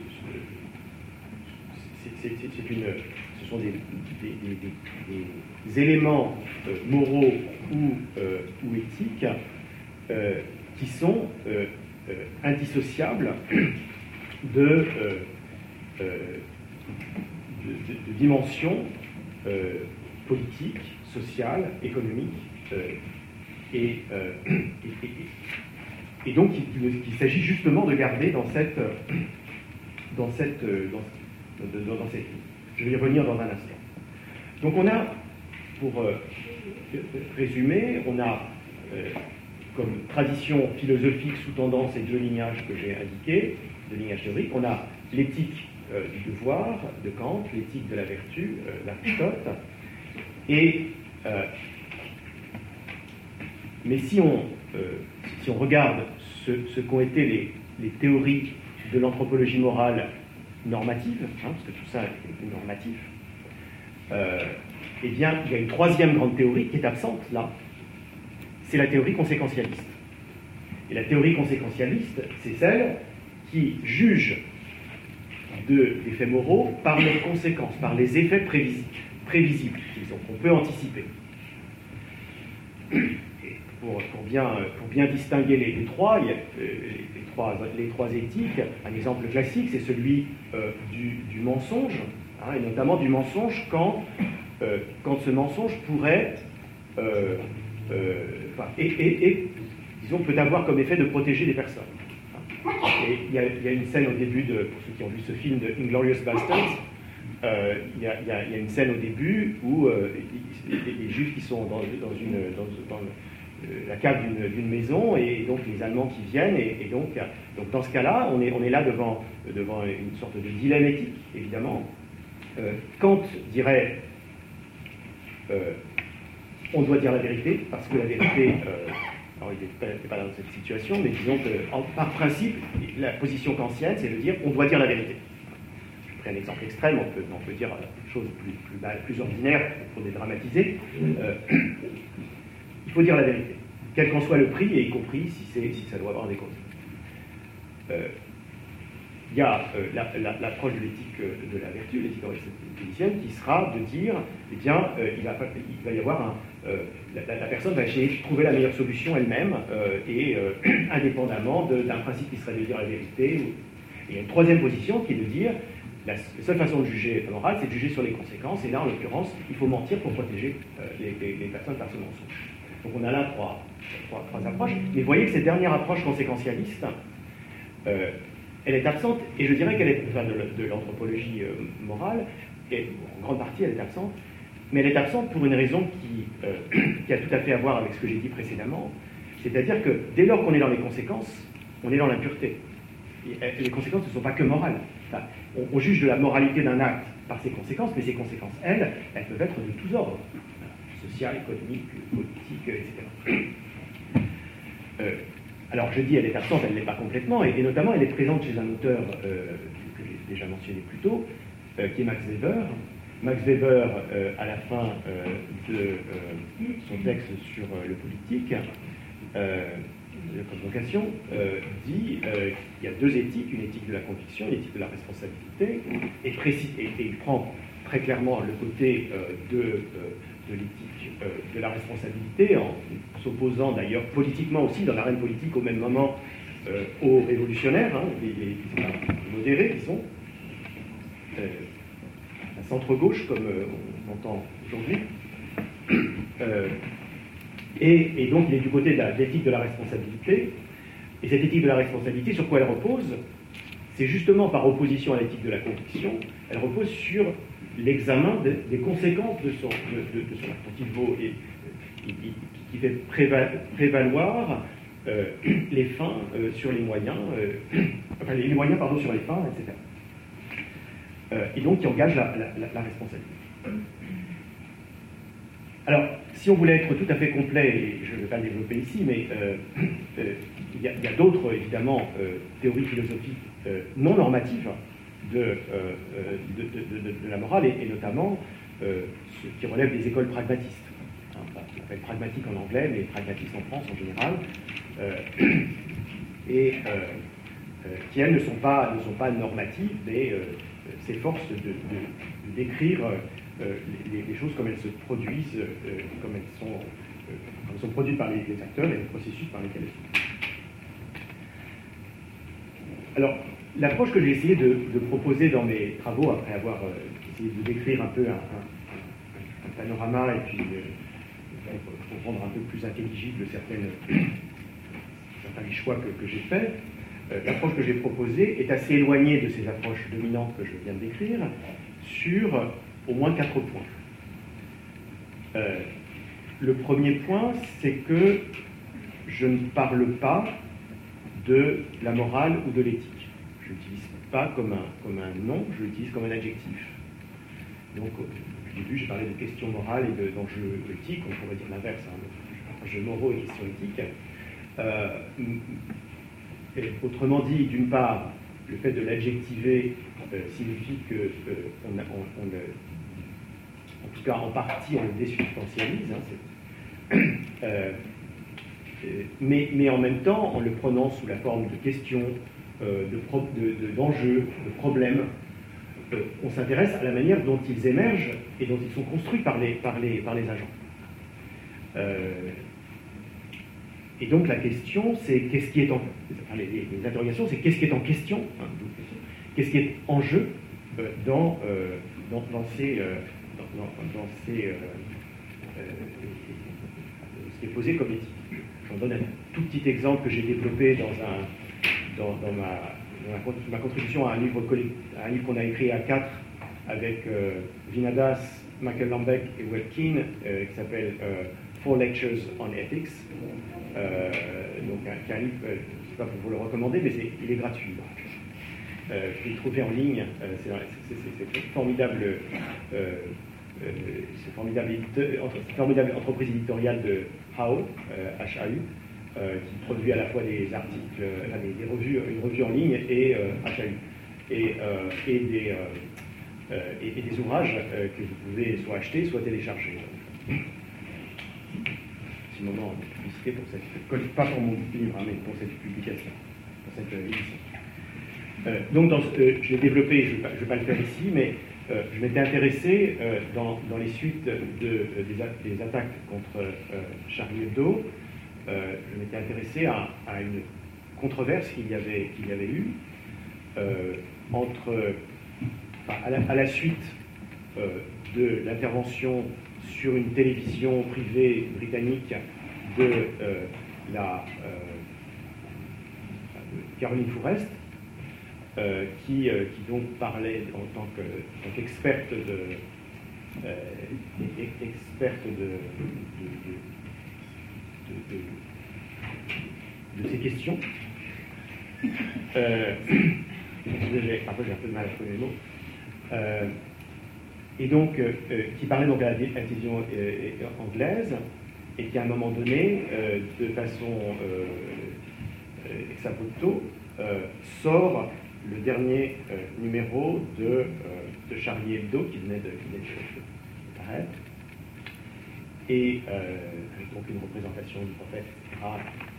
ce, c'est, c'est, c'est une, ce sont des, des, des, des, des éléments euh, moraux ou, euh, ou éthiques euh, qui sont euh, euh, indissociables de, euh, euh, de, de, de dimensions euh, politiques, sociales, économiques, euh, et, euh, et, et, et donc il, il s'agit justement de garder dans cette, dans cette, dans, dans, dans cette, je vais y revenir dans un instant. Donc on a, pour euh, résumer, on a euh, comme tradition philosophique sous tendance ces deux lignages que j'ai indiqués, deux lignages théoriques. On a l'éthique euh, du devoir de Kant, l'éthique de la vertu euh, d'Aristote. Et euh, mais si on, euh, si on regarde ce, ce qu'ont été les, les théories de l'anthropologie morale normative, hein, parce que tout ça est normatif, euh, eh bien, il y a une troisième grande théorie qui est absente, là, c'est la théorie conséquentialiste. Et la théorie conséquentialiste, c'est celle qui juge de, des faits moraux par leurs conséquences, par les effets prévisibles, prévisibles qu'on peut anticiper. Et pour, pour, bien, pour bien distinguer les, les trois, il y a, euh, les, trois, les trois éthiques, un exemple classique, c'est celui euh, du, du mensonge, hein, et notamment du mensonge quand, euh, quand ce mensonge pourrait, euh, euh, enfin, et, et, et, disons, peut avoir comme effet de protéger des personnes. Et il y, a, il y a une scène au début, de, pour ceux qui ont vu ce film de Inglourious Basterds, euh, il, y a, il, y a, il y a une scène au début où euh, les, les, les Juifs qui sont dans, dans, une, dans, dans le, la cave d'une maison, et donc les Allemands qui viennent, et, et donc, donc dans ce cas-là, on est, on est là devant, devant une sorte de dilemme éthique, évidemment. Euh, Kant dirait euh, on doit dire la vérité, parce que la vérité... Euh, alors, il n'est pas dans cette situation, mais disons que, en, par principe, la position kantienne, c'est de dire on doit dire la vérité. Je prends un exemple extrême, on peut, on peut dire une chose plus, plus, plus ordinaire pour dédramatiser. Euh, il faut dire la vérité, quel qu'en soit le prix, et y compris si, si ça doit avoir des conséquences. Euh, il y a euh, l'approche la, la, de l'éthique de la vertu, l'éthique aristotélicienne, qui sera de dire, eh bien, euh, il, va, il va y avoir un... Euh, la, la personne va essayer de trouver la meilleure solution elle-même, euh, et euh, indépendamment d'un principe qui serait de dire la vérité. Et il y a une troisième position qui est de dire, la, la seule façon de juger la morale, c'est de juger sur les conséquences, et là, en l'occurrence, il faut mentir pour protéger euh, les, les, les personnes par ce mensonge. Donc on a là trois, trois, trois approches, mais vous voyez que cette dernière approche conséquentialiste, euh, elle est absente, et je dirais qu'elle est, enfin, de, de l'anthropologie euh, morale, et en grande partie elle est absente, mais elle est absente pour une raison qui, euh, qui a tout à fait à voir avec ce que j'ai dit précédemment, c'est-à-dire que dès lors qu'on est dans les conséquences, on est dans l'impureté. Et les conséquences ne sont pas que morales. Enfin, on, on juge de la moralité d'un acte par ses conséquences, mais ces conséquences, elles, elles peuvent être de tous ordres, social, économique, politique, et cetera. Euh, Alors je dis elle est absente, elle ne l'est pas complètement, et, et notamment elle est présente chez un auteur euh, que j'ai déjà mentionné plus tôt, euh, qui est Max Weber. Max Weber, euh, à la fin euh, de euh, son texte sur euh, le politique, euh, de convocation, euh, dit euh, qu'il y a deux éthiques, une éthique de la conviction, une éthique de la responsabilité, et, précis, et, et il prend très clairement le côté euh, de, euh, de l'éthique euh, de la responsabilité, en s'opposant d'ailleurs politiquement aussi, dans l'arène politique, au même moment, euh, aux révolutionnaires, hein, les, les, les modérés qui sont, euh, un centre-gauche, comme euh, on entend aujourd'hui. Euh, et, et donc, il est du côté de l'éthique de la responsabilité. Et cette éthique de la responsabilité, sur quoi elle repose? C'est justement par opposition à l'éthique de la conviction, elle repose sur l'examen de, des conséquences de son, de, de, de son acte. Donc, il vaut, et, qui, qui fait prévaloir euh, les fins euh, sur les moyens, euh, enfin les moyens pardon, sur les fins, et cetera. Euh, et donc qui engage la, la, la responsabilité. Alors, si on voulait être tout à fait complet, et je ne vais pas le développer ici, mais euh, euh, il y a, a d'autres, évidemment, euh, théories philosophiques euh, non normatives de, euh, de, de, de, de la morale, et, et notamment euh, ce qui relève des écoles pragmatistes. Hein, on appelle pragmatique en anglais, mais pragmatisme en France en général, euh, et euh, euh, qui, elles, ne sont pas, ne sont pas normatives, mais euh, s'efforcent de, de, de décrire euh, les, les choses comme elles se produisent, euh, comme, elles sont, euh, comme elles sont produites par les, les acteurs et les processus par lesquels elles sont. Alors, l'approche que j'ai essayé de, de proposer dans mes travaux, après avoir euh, essayé de décrire un peu un, un, un panorama et puis euh, pour rendre un peu plus intelligible certaines, certains des choix que, que j'ai faits, euh, l'approche que j'ai proposée est assez éloignée de ces approches dominantes que je viens de décrire sur euh, au moins quatre points. Euh, le premier point, c'est que je ne parle pas de la morale ou de l'éthique. Je l'utilise pas comme un, comme un nom, je l'utilise comme un adjectif. Donc, au début, j'ai parlé de questions morales et d'enjeux éthiques, on pourrait dire l'inverse, hein, enjeux moraux et questions éthiques. Euh, et autrement dit, d'une part, le fait de l'adjectiver euh, signifie que euh, on, a, on, on le, en tout cas en partie on le désubstantialise, hein, euh, mais, mais en même temps en le prenant sous la forme de questions, euh, de pro, de, de, d'enjeux, de problèmes. Euh, on s'intéresse à la manière dont ils émergent et dont ils sont construits par les, par les, par les agents. Euh, et donc la question, c'est qu'est-ce qui est en... Enfin, les, les interrogations, c'est qu'est-ce qui est en question, hein, qu'est-ce qui est en jeu euh, dans, euh, dans, dans ces... Euh, dans, dans, dans ces euh, euh, ce qui est posé comme éthique. J'en donne un tout petit exemple que j'ai développé dans, un, dans, dans, ma, dans ma, ma contribution à un livre, à un livre qu'on a écrit à quatre avec euh, Vinadas, Michael Lambeck et Welkin, euh, qui s'appelle euh, Four Lectures on Ethics. Euh, donc un, un livre, euh, je ne sais pas pour vous le recommander, mais c'est, il est gratuit. Euh, je l'ai trouvé en ligne, euh, c'est, c'est, c'est, c'est formidable. Euh, Euh, c'est formidable, entre, formidable entreprise éditoriale de Howe, euh, H A U, euh, qui produit à la fois des articles, euh, des, des revues, une revue en ligne et euh, H A U, et, euh, et, des, euh, euh, et, et des ouvrages euh, que vous pouvez soit acheter, soit télécharger. C'est le moment de publicité pour cette, pas pour mon livre, hein, mais pour cette publication, pour cette euh, édition. Euh, donc, dans, euh, je l'ai développé, je ne vais, vais pas le faire ici, mais Euh, je m'étais intéressé euh, dans, dans les suites de, euh, des, a des attaques contre euh, Charlie Hebdo, euh, je m'étais intéressé à, à une controverse qu'il y avait, qu'il y avait eu euh, entre, enfin, à, la, à la suite euh, de l'intervention sur une télévision privée britannique de euh, la euh, de Caroline Fourest. Euh, qui, euh, qui donc parlait en tant qu'experte que, de, euh, experte de, de, de, de, de, de ces questions. Euh, après, j'ai un peu de mal à trouver les mots. Euh, et donc, euh, qui parlait donc à la télévision euh, anglaise, et qui à un moment donné, euh, de façon euh, ex abrupto, euh, sort le dernier euh, numéro de, euh, de Charlie Hebdo qui venait de, qui venait de paraître, et euh, donc une représentation du prophète, et cetera.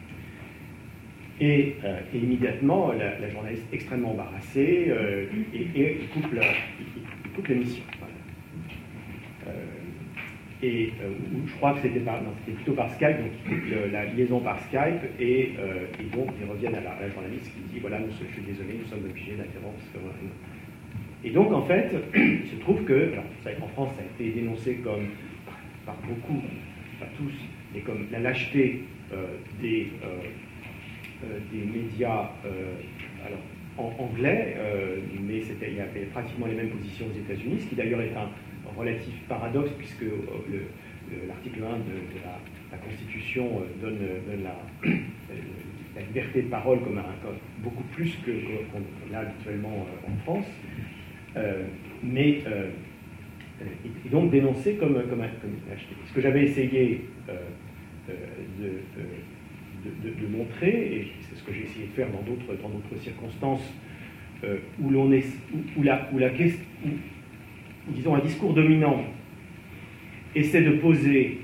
Et, euh, et immédiatement, la, la journaliste extrêmement embarrassée, euh, et, et il coupe l'émission. Voilà. Euh, et euh, je crois que c'était plutôt par Skype, donc ils coupent le, la liaison par Skype, et, euh, et donc ils reviennent à la, à la journaliste qui dit voilà, nous, je suis désolé, nous sommes obligés d'interrompre. Et donc en fait, il se trouve que, alors vous savez qu'en France ça a été dénoncé comme, par beaucoup, pas tous, mais comme la lâcheté euh, des, euh, euh, des médias euh, alors, en anglais, euh, mais il y avait pratiquement les mêmes positions aux États-Unis, ce qui d'ailleurs est un relatif paradoxe, puisque euh, l'article un de, de la, la Constitution euh, donne, donne la, euh, la liberté de parole comme, un, comme beaucoup plus que qu'on qu a habituellement euh, en France, euh, mais euh, et, et donc dénoncé comme, comme, un, comme une lâcheté. Ce que j'avais essayé euh, euh, de, de, de, de montrer, et c'est ce que j'ai essayé de faire dans d'autres dans d'autres circonstances, euh, où l'on est où, où la où la question où, disons, un discours dominant essaie de poser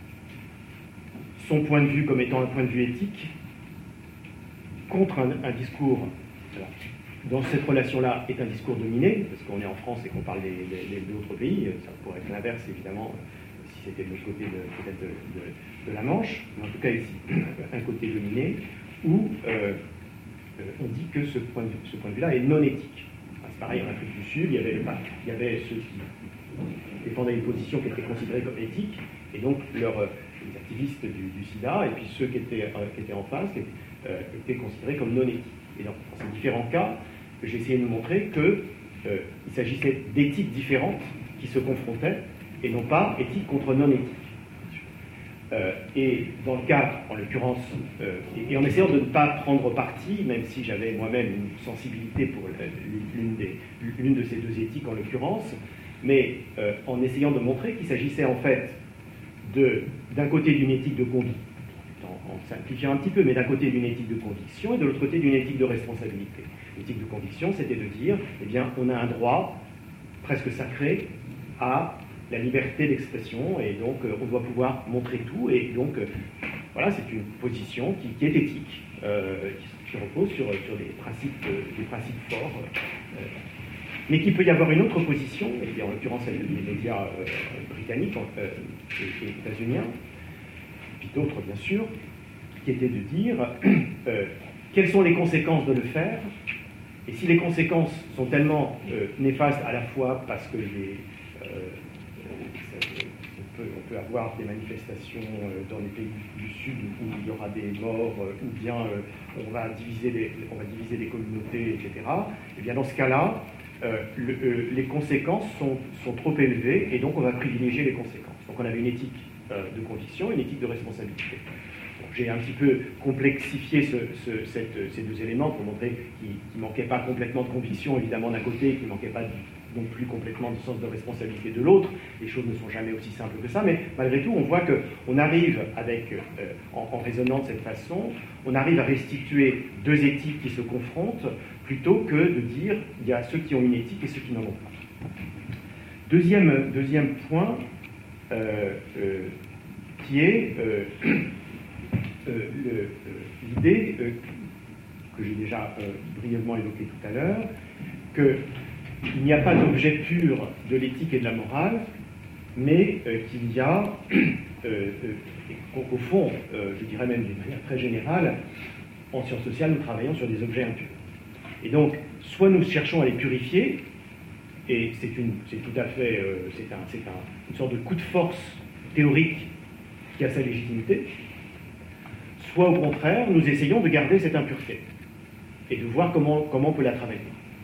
son point de vue comme étant un point de vue éthique contre un, un discours, alors, dans cette relation-là, est un discours dominé, parce qu'on est en France et qu'on parle des, des, des autres pays, ça pourrait être l'inverse, évidemment, si c'était de l'autre côté de, peut-être de, de, de la Manche, mais en tout cas ici, un côté dominé, où euh, on dit que ce point de vue, ce point de vue-là est non éthique. C'est pareil en Afrique du Sud, il y avait, il y avait ceux qui défendaient une position qui était considérée comme éthique, et donc leurs, les activistes du, du sida, et puis ceux qui étaient, euh, qui étaient en face, qui euh, étaient considérés comme non éthiques. Et dans, dans ces différents cas, j'ai essayé de montrer qu'il euh, s'agissait d'éthiques différentes qui se confrontaient, et non pas éthique contre non éthique. Euh, et dans le cas, en l'occurrence, euh, et, et en essayant de ne pas prendre parti, même si j'avais moi-même une sensibilité pour l'une de ces deux éthiques en l'occurrence, mais euh, en essayant de montrer qu'il s'agissait en fait d'un côté d'une éthique de conduite, en, en simplifiant un petit peu, mais d'un côté d'une éthique de conviction et de l'autre côté d'une éthique de responsabilité. L'éthique de conviction, c'était de dire, eh bien, on a un droit presque sacré à la liberté d'expression, et donc euh, on doit pouvoir montrer tout, et donc euh, voilà, c'est une position qui, qui est éthique, euh, qui, qui repose sur, sur des, principes, euh, des principes forts, euh, mais qu'il peut y avoir une autre position, et en l'occurrence celle des médias euh, britanniques euh, et, et états-uniens, puis d'autres bien sûr, qui était de dire euh, quelles sont les conséquences de le faire, et si les conséquences sont tellement euh, néfastes à la fois parce que les, euh, on, peut, on peut avoir des manifestations euh, dans les pays du Sud où il y aura des morts, euh, ou bien euh, on, va diviser les, on va diviser les communautés, et cetera, et bien dans ce cas-là, euh, le, euh, les conséquences sont, sont trop élevées, et donc on va privilégier les conséquences. Donc on avait une éthique euh, de conviction et une éthique de responsabilité. J'ai un petit peu complexifié ce, ce, cette, ces deux éléments pour montrer qu'il ne manquait pas complètement de conviction, évidemment, d'un côté, et qu'il ne manquait pas non plus complètement du sens de responsabilité de l'autre. Les choses ne sont jamais aussi simples que ça, mais malgré tout, on voit qu'on arrive, avec, euh, en, en raisonnant de cette façon, on arrive à restituer deux éthiques qui se confrontent, plutôt que de dire il y a ceux qui ont une éthique et ceux qui n'en ont pas. Deuxième, deuxième point, euh, euh, qui est... Euh, Euh, l'idée euh, que j'ai déjà euh, brièvement évoquée tout à l'heure, qu'il n'y a pas d'objet pur de l'éthique et de la morale, mais euh, qu'il y a, euh, euh, au, au fond, euh, je dirais même d'une manière très générale, en sciences sociales, nous travaillons sur des objets impurs. Et donc, soit nous cherchons à les purifier, et c'est tout à fait, euh, c'est un, c'est un, une sorte de coup de force théorique qui a sa légitimité, soit au contraire, nous essayons de garder cette impureté et de voir comment, comment on peut la travailler.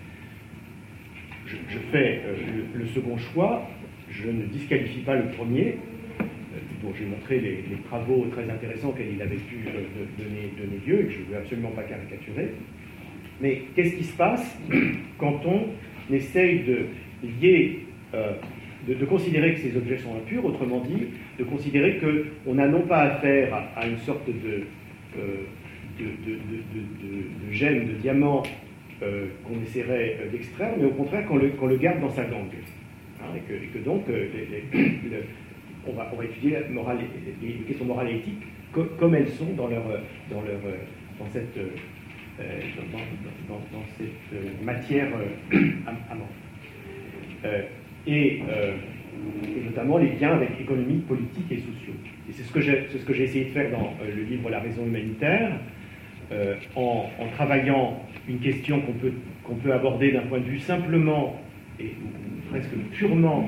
Je, je fais euh, le, le second choix, je ne disqualifie pas le premier, euh, dont j'ai montré les, les travaux très intéressants auxquels il avait pu euh, donner, donner lieu, et que je ne veux absolument pas caricaturer. Mais qu'est-ce qui se passe quand on essaye de lier, euh, de, de considérer que ces objets sont impurs, autrement dit, de considérer qu'on n'a non pas affaire à, à une sorte de, euh, de, de, de, de, de gemme, de diamant euh, qu'on essaierait d'extraire, mais au contraire qu'on le, qu'on le garde dans sa gangue. Hein, et, que, et que donc, euh, les, les, le, on, va, on va étudier la morale, les, les questions morales et éthiques co comme elles sont dans, leur, dans, leur, dans cette, euh, dans, dans, dans, dans cette matière euh, amorphe. Euh, et, euh, et notamment les liens avec économiques, politiques et sociaux. Et c'est ce que j'ai ce que j'ai essayé de faire dans euh, le livre La raison humanitaire, euh, en, en travaillant une question qu'on peut, qu'on peut aborder d'un point de vue simplement et ou, presque purement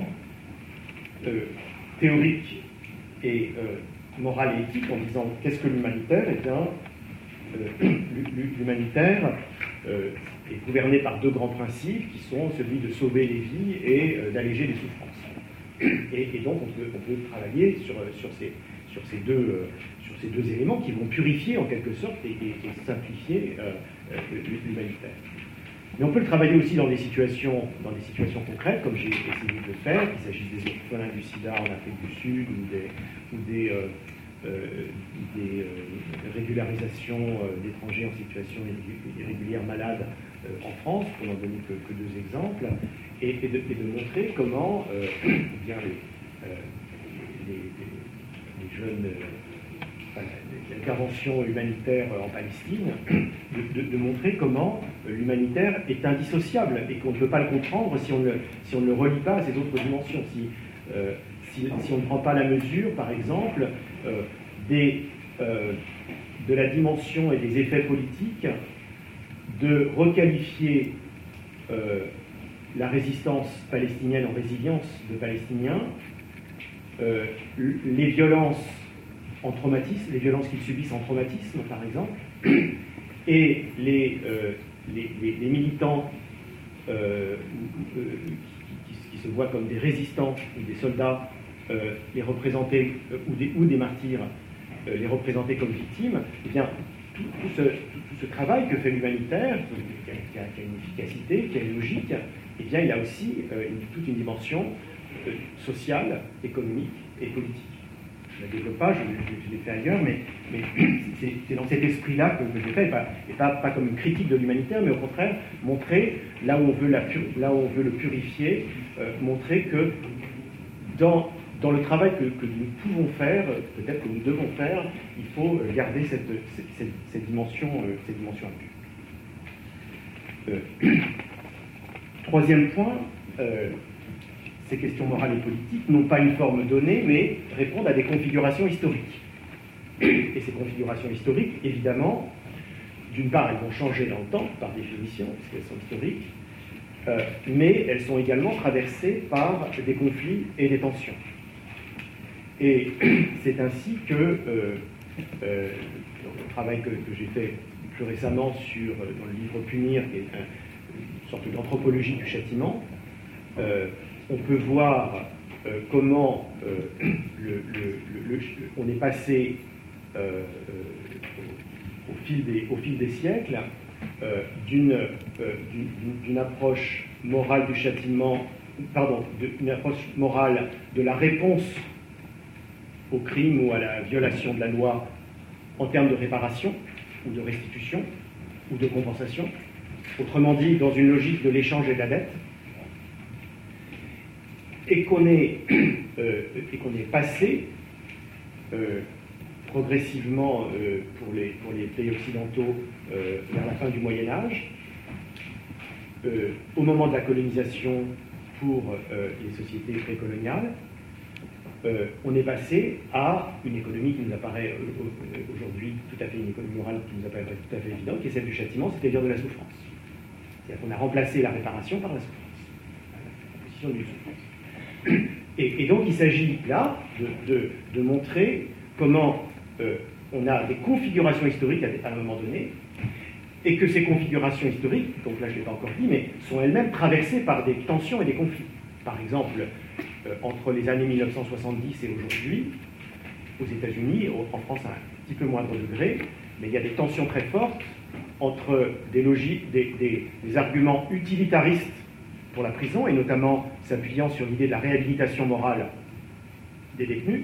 euh, théorique et euh, moral et éthique, en disant qu'est-ce que l'humanitaire? Eh bien, euh, l'humanitaire euh, est gouverné par deux grands principes qui sont celui de sauver les vies et euh, d'alléger les souffrances. Et, et donc on peut, on peut travailler sur, sur, ces, sur, ces deux, euh, sur ces deux éléments qui vont purifier en quelque sorte et, et, et simplifier euh, euh, l'humanitaire. Mais on peut le travailler aussi dans des situations, dans des situations concrètes, comme j'ai essayé de le faire, qu'il s'agisse des orphelins du sida en Afrique du Sud ou des, ou des, euh, euh, des euh, régularisations euh, d'étrangers en situation irrégulière malades euh, en France, pour n'en donner que, que deux exemples, et, et, de, et de montrer comment euh, bien les, euh, les, les, les jeunes... Euh, l'intervention humanitaire en Palestine, de, de, de montrer comment l'humanitaire est indissociable et qu'on ne peut pas le comprendre si on, le, si on ne le relie pas à ces autres dimensions. Si, euh, si, si on ne prend pas la mesure, par exemple, euh, des, euh, de la dimension et des effets politiques de requalifier euh, la résistance palestinienne en résilience de Palestiniens, euh, les violences en traumatisme, les violences qu'ils subissent en traumatisme, par exemple, et les, euh, les, les, les militants euh, euh, qui, qui, qui se voient comme des résistants ou des soldats, euh, les représenter, euh, ou, des, ou des martyrs, euh, les représenter comme victimes, eh bien, tout, tout, ce, tout, tout ce travail que fait l'humanitaire, qui, qui, qui a une efficacité, qui a une logique, eh bien, il a aussi euh, une, toute une dimension euh, sociale, économique et politique. je ne la développe pas, je, je, je l'ai fait ailleurs, mais, mais c'est, c'est dans cet esprit-là que, que je l'ai fait, et, pas, et pas, pas comme une critique de l'humanitaire, mais au contraire, montrer, là où on veut, la pur, là où on veut le purifier, euh, montrer que dans, dans le travail que, que nous pouvons faire, peut-être que nous devons faire, il faut garder cette, cette, cette dimension, euh, cette dimension impure. Euh, troisième point, euh, ces questions morales et politiques n'ont pas une forme donnée, mais répondent à des configurations historiques. Et ces configurations historiques, évidemment, d'une part, elles vont changer dans le temps, par définition, parce qu'elles sont historiques, euh, mais elles sont également traversées par des conflits et des tensions. Et c'est ainsi que, euh, euh, dans le travail que, que j'ai fait plus récemment sur, dans le livre Punir, qui est un, une sorte d'anthropologie du châtiment, euh, on peut voir euh, comment euh, le, le, le, le, on est passé euh, au, au, fil des, au fil des siècles euh, d'une, euh, d'une, d'une approche morale du châtiment, pardon, d'une approche morale de la réponse au crime ou à la violation de la loi en termes de réparation ou de restitution ou de compensation, autrement dit dans une logique de l'échange et de la dette, et qu'on est, euh, et qu'on est passé euh, progressivement euh, pour, les, pour les pays occidentaux euh, vers la fin du Moyen-Âge, euh, au moment de la colonisation pour euh, les sociétés précoloniales, euh, on est passé à une économie qui nous apparaît euh, aujourd'hui tout à fait, une économie morale qui nous apparaît tout à fait évidente, qui est celle du châtiment, c'est-à-dire de la souffrance. C'est-à-dire qu'on a remplacé la réparation par la souffrance, la position d'une souffrance. Et, et donc il s'agit là de, de, de montrer comment euh, on a des configurations historiques à, à un moment donné, et que ces configurations historiques, donc là je ne l'ai pas encore dit, mais sont elles-mêmes traversées par des tensions et des conflits. Par exemple, euh, entre les années mille neuf cent soixante-dix et aujourd'hui, aux États-Unis, en France à un petit peu moindre degré, mais il y a des tensions très fortes entre des logiques, des, des, des arguments utilitaristes pour la prison, et notamment s'appuyant sur l'idée de la réhabilitation morale des détenus,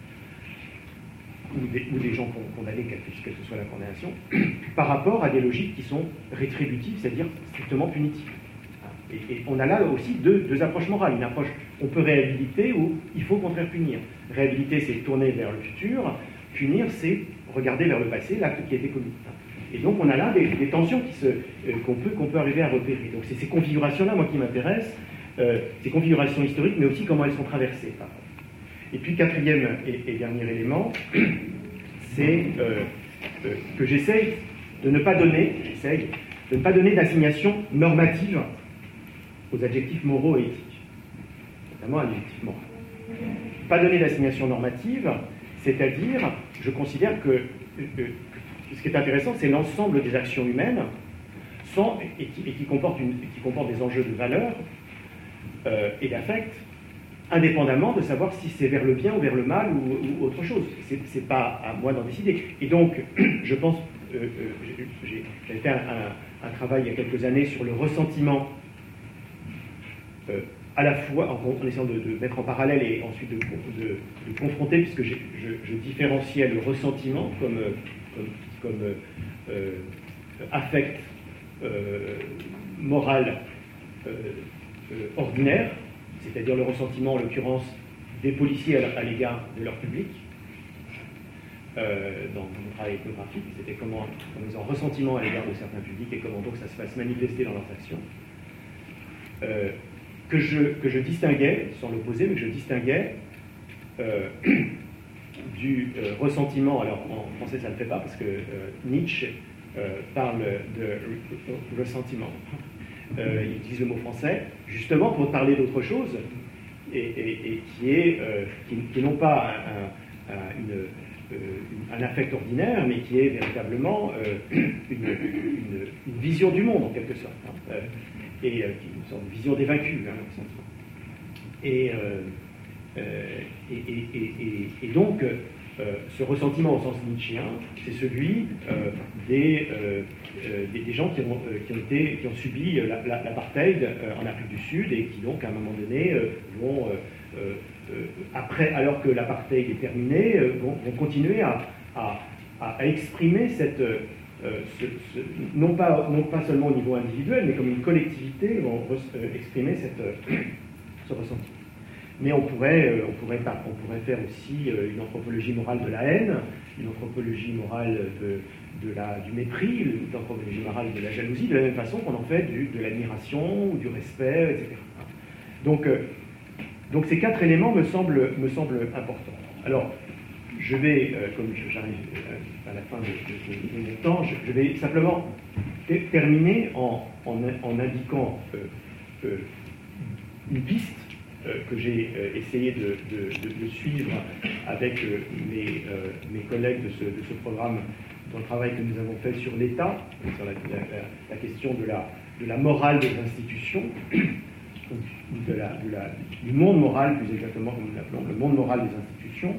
ou des, ou des gens condamnés, quelle que, quelle que soit la condamnation, par rapport à des logiques qui sont rétributives, c'est-à-dire strictement punitives. Et, et on a là aussi deux, deux approches morales. Une approche, on peut réhabiliter ou il faut au contraire punir. Réhabiliter, c'est tourner vers le futur. Punir, c'est regarder vers le passé, l'acte qui a été commis. Et donc on a là des, des tensions qui se, euh, qu'on peut, qu'on peut arriver à repérer. Donc c'est ces configurations-là, moi, qui m'intéressent, euh, ces configurations historiques, mais aussi comment elles sont traversées. Par... Et puis quatrième et, et dernier élément, c'est euh, euh, que j'essaye de ne pas donner, j'essaye de ne pas donner d'assignation normative aux adjectifs moraux et éthiques, notamment à l'adjectif moral. Pas donner d'assignation normative, c'est-à-dire, je considère que euh, ce qui est intéressant, c'est l'ensemble des actions humaines sans, et, qui, et qui, comportent une, qui comportent des enjeux de valeur euh, et d'affect, indépendamment de savoir si c'est vers le bien ou vers le mal ou, ou autre chose. C'est, c'est pas à moi d'en décider. Et donc, je pense, euh, euh, j'ai, j'ai fait un, un, un travail il y a quelques années sur le ressentiment, euh, à la fois en, en essayant de, de mettre en parallèle et ensuite de, de, de confronter, puisque je, je, je différenciais le ressentiment comme, comme, comme euh, affect euh, moral euh, euh, ordinaire, c'est-à-dire le ressentiment, en l'occurrence, des policiers à l'égard de leur public. Euh, dans mon travail ethnographique, c'était comment, comment ils ont ressentiment à l'égard de certains publics et comment donc ça se fasse manifester dans leurs actions. Euh, que, je, que je distinguais, sans l'opposer, mais que je distinguais euh, du euh, ressentiment, alors en français ça ne le fait pas, parce que euh, Nietzsche euh, parle de ressentiment. Euh, il utilise le mot français, justement pour parler d'autre chose, et, et, et qui est, euh, qui, qui non pas un, un, une, euh, un affect ordinaire, mais qui est véritablement euh, une, une, une vision du monde, en quelque sorte, hein, euh, et euh, une sorte de vision des vaincus, hein, le sentiment. Et, euh, euh, et, et, et, et donc, euh, ce ressentiment au sens nietzschéen, c'est celui euh, des, euh, euh, des, des gens qui ont, euh, qui ont, été, qui ont subi la, la, l'apartheid euh, en Afrique du Sud et qui donc à un moment donné euh, vont, euh, euh, après, alors que l'apartheid est terminé, euh, vont, vont continuer à, à, à exprimer cette... Euh, ce, ce, non, pas, non pas seulement au niveau individuel, mais comme une collectivité, vont euh, exprimer cette, euh, ce ressentiment. Mais on pourrait, euh, on, pourrait, on pourrait faire aussi euh, une anthropologie morale de la haine, une anthropologie morale de, de la, du mépris, une anthropologie morale de la jalousie, de la même façon qu'on en fait du, de l'admiration ou du respect, et cetera. Donc, euh, donc ces quatre éléments me semblent, me semblent importants. Alors, je vais, euh, comme j'arrive à la fin de, de, de, de mon temps, je, je vais simplement ter- terminer en, en, en indiquant euh, euh, une piste euh, que j'ai euh, essayé de, de, de, de suivre avec euh, mes, euh, mes collègues de ce, de ce programme dans le travail que nous avons fait sur l'État, sur la, la, la question de la, de la morale des institutions, de la, de la, du monde moral, plus exactement comme nous l'appelons, le monde moral des institutions.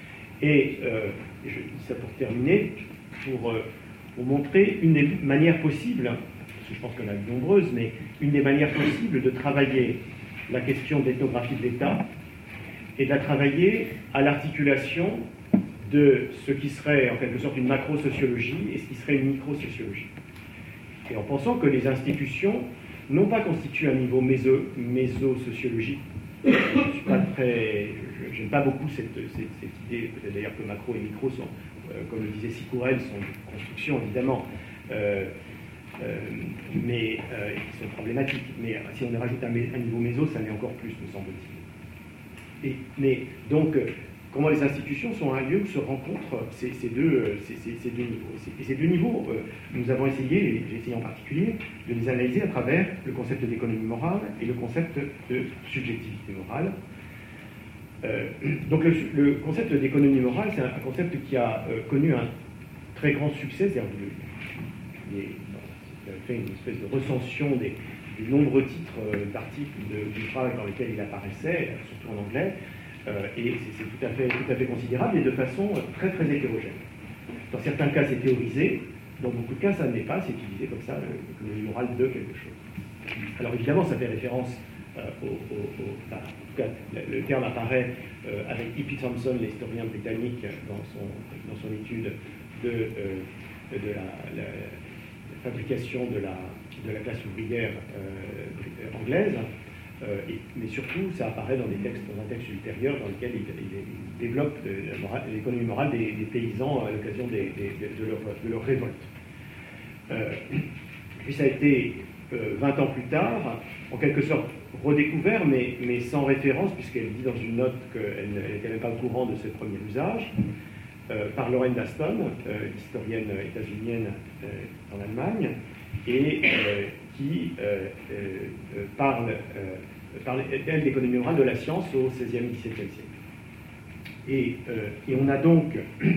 Et euh, je dis ça pour terminer, pour, euh, pour montrer une des manières possibles, parce que je pense qu'on a de nombreuses, mais une des manières possibles de travailler la question d'ethnographie de l'État et de la travailler à l'articulation de ce qui serait en quelque sorte une macro-sociologie et ce qui serait une micro-sociologie. Et en pensant que les institutions non pas constituent un niveau méso, méso-sociologique. Je ne suis pas très... J'aime pas beaucoup cette, cette, cette idée, peut-être d'ailleurs que macro et micro sont, euh, comme le disait Sikourel, sont de construction évidemment, euh, euh, mais euh, qui sont problématiques. Mais euh, si on rajoute un, un niveau méso, ça l'est encore plus, me semble-t-il. Et, mais donc, euh, comment les institutions sont un lieu où se rencontrent ces, ces, deux, ces, ces, ces deux niveaux. Et ces, et ces deux niveaux, euh, nous avons essayé, et j'ai essayé en particulier, de les analyser à travers le concept d'économie morale et le concept de subjectivité morale. Euh, donc le, le concept d'économie morale, c'est un, un concept qui a euh, connu un très grand succès, c'est-à-dire qu'il a fait une espèce de recension des, des nombreux titres euh, d'articles, d'ouvrages dans lesquels il apparaissait, surtout en anglais, euh, et c'est, c'est tout à fait, tout à fait considérable et de façon très très hétérogène. Dans certains cas, c'est théorisé, dans beaucoup de cas, ça ne l'est pas, c'est utilisé comme ça, l'économie morale de quelque chose. Alors évidemment, ça fait référence Euh, au, au, au, enfin, en tout cas, le terme apparaît euh, avec E P Thompson, l'historien britannique, dans son, dans son étude de, euh, de la, la, la fabrication de la, de la classe ouvrière euh, anglaise, euh, et, mais surtout ça apparaît dans, des textes, dans un texte ultérieur dans lequel il, il, il développe la morale, l'économie morale des, des paysans à l'occasion des, des, de, de, leur, de leur révolte. Euh, puis ça a été euh, vingt ans plus tard, en quelque sorte redécouvert, mais, mais sans référence, puisqu'elle dit dans une note qu'elle n'était même pas au courant de ce premier usage, euh, par Lorraine Daston, euh, historienne états-unienne euh, en Allemagne, et euh, qui euh, euh, parle, euh, parle elle, d'économie morale de la science au seizième dix-septième siècle. Et, euh, et on a donc,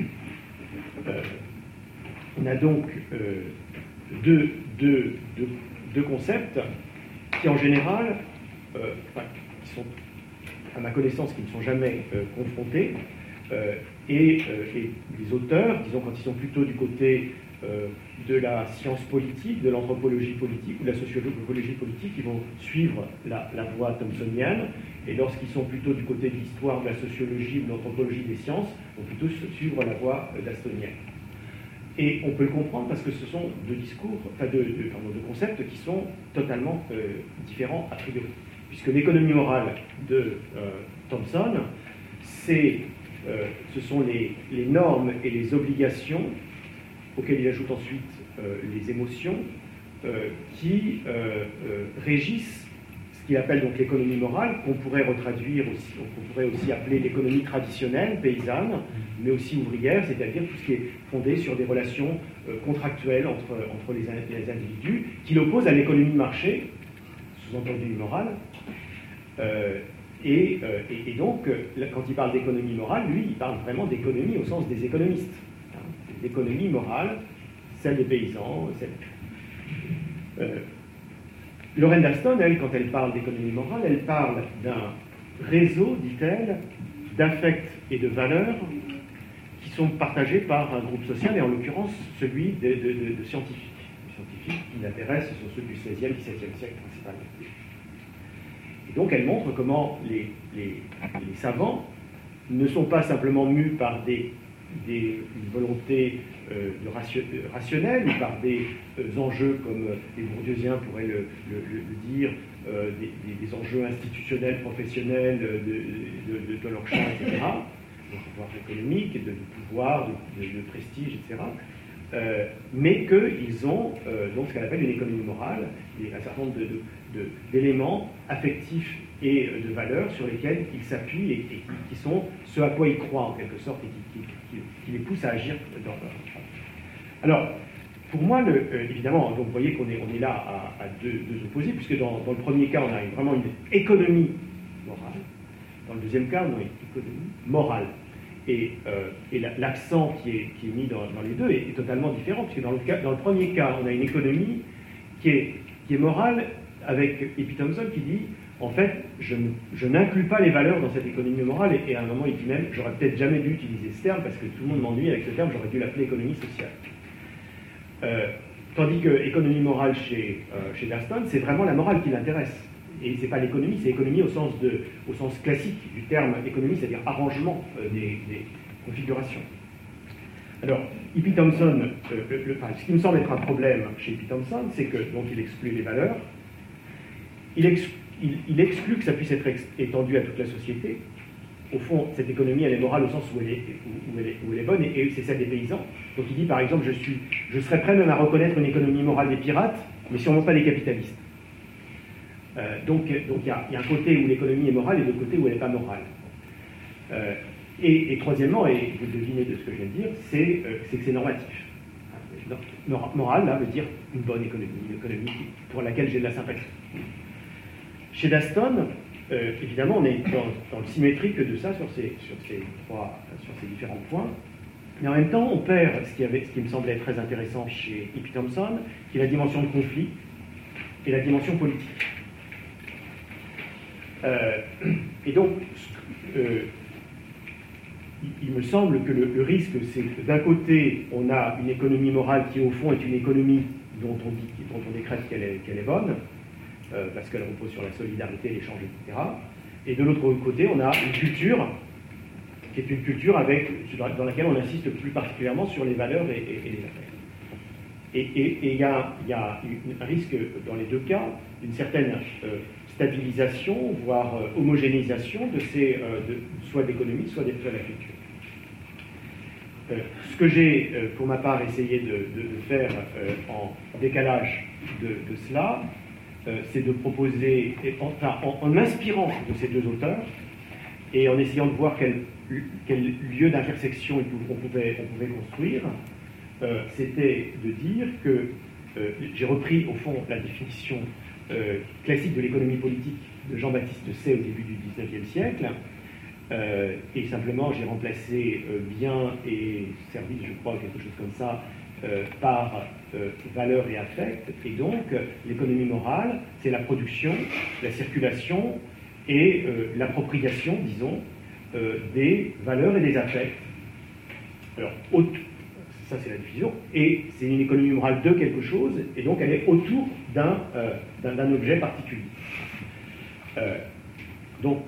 euh, on a donc euh, deux, deux, deux, deux concepts qui, en général, Euh, enfin, qui sont, à ma connaissance, qui ne sont jamais euh, confrontés, euh, et, euh, et les auteurs, disons, quand ils sont plutôt du côté euh, de la science politique, de l'anthropologie politique ou de la sociologie politique, ils vont suivre la, la voie thomsonienne, et lorsqu'ils sont plutôt du côté de l'histoire, de la sociologie ou de l'anthropologie des sciences, vont plutôt suivre la voie euh, dastonienne. Et on peut le comprendre parce que ce sont deux discours, enfin deux, deux, pardon, deux concepts qui sont totalement euh, différents a priori. Puisque l'économie morale de euh, Thompson, c'est, euh, ce sont les, les normes et les obligations, auxquelles il ajoute ensuite euh, les émotions, euh, qui euh, euh, régissent ce qu'il appelle donc l'économie morale, qu'on pourrait retraduire aussi, qu'on pourrait aussi appeler l'économie traditionnelle, paysanne, mais aussi ouvrière, c'est-à-dire tout ce qui est fondé sur des relations euh, contractuelles entre, entre les, les individus, qui l'oppose à l'économie de marché, sous-entendu immorale. Euh, et, euh, et, et donc, quand il parle d'économie morale, lui, il parle vraiment d'économie au sens des économistes. Hein, l'économie morale, celle des paysans, celle... Euh, Lorraine Daston, elle, quand elle parle d'économie morale, elle parle d'un réseau, dit-elle, d'affects et de valeurs sont partagés par un groupe social, et en l'occurrence celui de, de, de, de scientifiques. Les scientifiques qui l'intéressent, ce sont ceux du seizième, dix-septième siècle principalement. Et donc elle montre comment les, les, les savants ne sont pas simplement mus par des, des volontés euh, de ration, euh, rationnelles, ou par des euh, enjeux, comme les bourdieusiens pourraient le, le, le dire, euh, des, des, des enjeux institutionnels, professionnels, de, de, de, de leur champ, et cetera, de pouvoir économique, de, de pouvoir, de, de, de prestige, et cetera, euh, mais qu'ils ont euh, donc ce qu'on appelle une économie morale, et un certain nombre d'éléments affectifs et de valeurs sur lesquels ils s'appuient et, et qui sont ce à quoi ils croient en quelque sorte et qui, qui, qui, qui les poussent à agir dans leur... Alors, pour moi, le, euh, évidemment, donc vous voyez qu'on est, on est là à, à deux, deux opposés, puisque dans, dans le premier cas, on a vraiment une économie morale. Dans le deuxième cas, on a une économie morale. Et, euh, et l'accent qui est, qui est mis dans, dans les deux est, est totalement différent, puisque dans le, cas, dans le premier cas, on a une économie qui est, qui est morale, avec E P Thompson qui dit, en fait, je, je n'inclus pas les valeurs dans cette économie morale, et, et à un moment, il dit même, j'aurais peut-être jamais dû utiliser ce terme, parce que tout le monde m'ennuie avec ce terme, j'aurais dû l'appeler économie sociale. Euh, tandis que économie morale chez, euh, chez Daston, c'est vraiment la morale qui l'intéresse. Et ce n'est pas l'économie, c'est l'économie au sens, de, au sens classique du terme économie, c'est-à-dire arrangement euh, des, des configurations. Alors, E P Thompson, euh, le, le, enfin, ce qui me semble être un problème chez E P Thompson, c'est que, donc, il exclut les valeurs, il, ex, il, il exclut que ça puisse être ex, étendu à toute la société. Au fond, cette économie, elle est morale au sens où elle est, où, où elle est, où elle est bonne, et, et c'est celle des paysans. Donc il dit, par exemple, je, suis, je serais prêt même à reconnaître une économie morale des pirates, mais sûrement pas des capitalistes. Euh, donc il y, y a un côté où l'économie est morale et de côté où elle n'est pas morale. Euh, et, et troisièmement, et vous devinez de ce que je viens de dire, c'est euh, que c'est normatif. Morale, là, veut dire une bonne économie, une économie pour laquelle j'ai de la sympathie. Chez Daston, euh, évidemment, on est dans, dans le symétrique de ça sur ces, sur ces, trois, sur ces différents points. Mais en même temps, on perd ce qui, avait, ce qui me semblait très intéressant chez E P Thompson, qui est la dimension de conflit et la dimension politique. Euh, et donc, euh, il, il me semble que le, le risque, c'est que d'un côté, on a une économie morale qui, au fond, est une économie dont on, dit, dont on décrète qu'elle est, qu'elle est bonne, euh, parce qu'elle repose sur la solidarité, l'échange, et cetera. Et de l'autre côté, on a une culture qui est une culture avec, dans laquelle on insiste plus particulièrement sur les valeurs et, et, et les affaires. Et il y a, y a un risque dans les deux cas d'une certaine euh, stabilisation, voire euh, homogénéisation de ces, euh, de, soit d'économie, soit de la culture. Euh, ce que j'ai, euh, pour ma part, essayé de, de, de faire euh, en décalage de, de cela, euh, c'est de proposer, enfin, en, en m'inspirant de ces deux auteurs, et en essayant de voir quel, quel lieu d'intersection on pouvait, on pouvait construire, euh, c'était de dire que euh, j'ai repris, au fond, la définition euh, classique de l'économie politique de Jean-Baptiste Say au début du dix-neuvième siècle, euh, et simplement j'ai remplacé euh, bien et service, je crois, quelque chose comme ça, euh, par euh, valeur et affect, et donc l'économie morale, c'est la production, la circulation, et euh, l'appropriation, disons, euh, des valeurs et des affects. Alors, haute, ça c'est la division, et c'est une économie morale de quelque chose, et donc elle est autour d'un euh, d'un objet particulier. Euh, donc,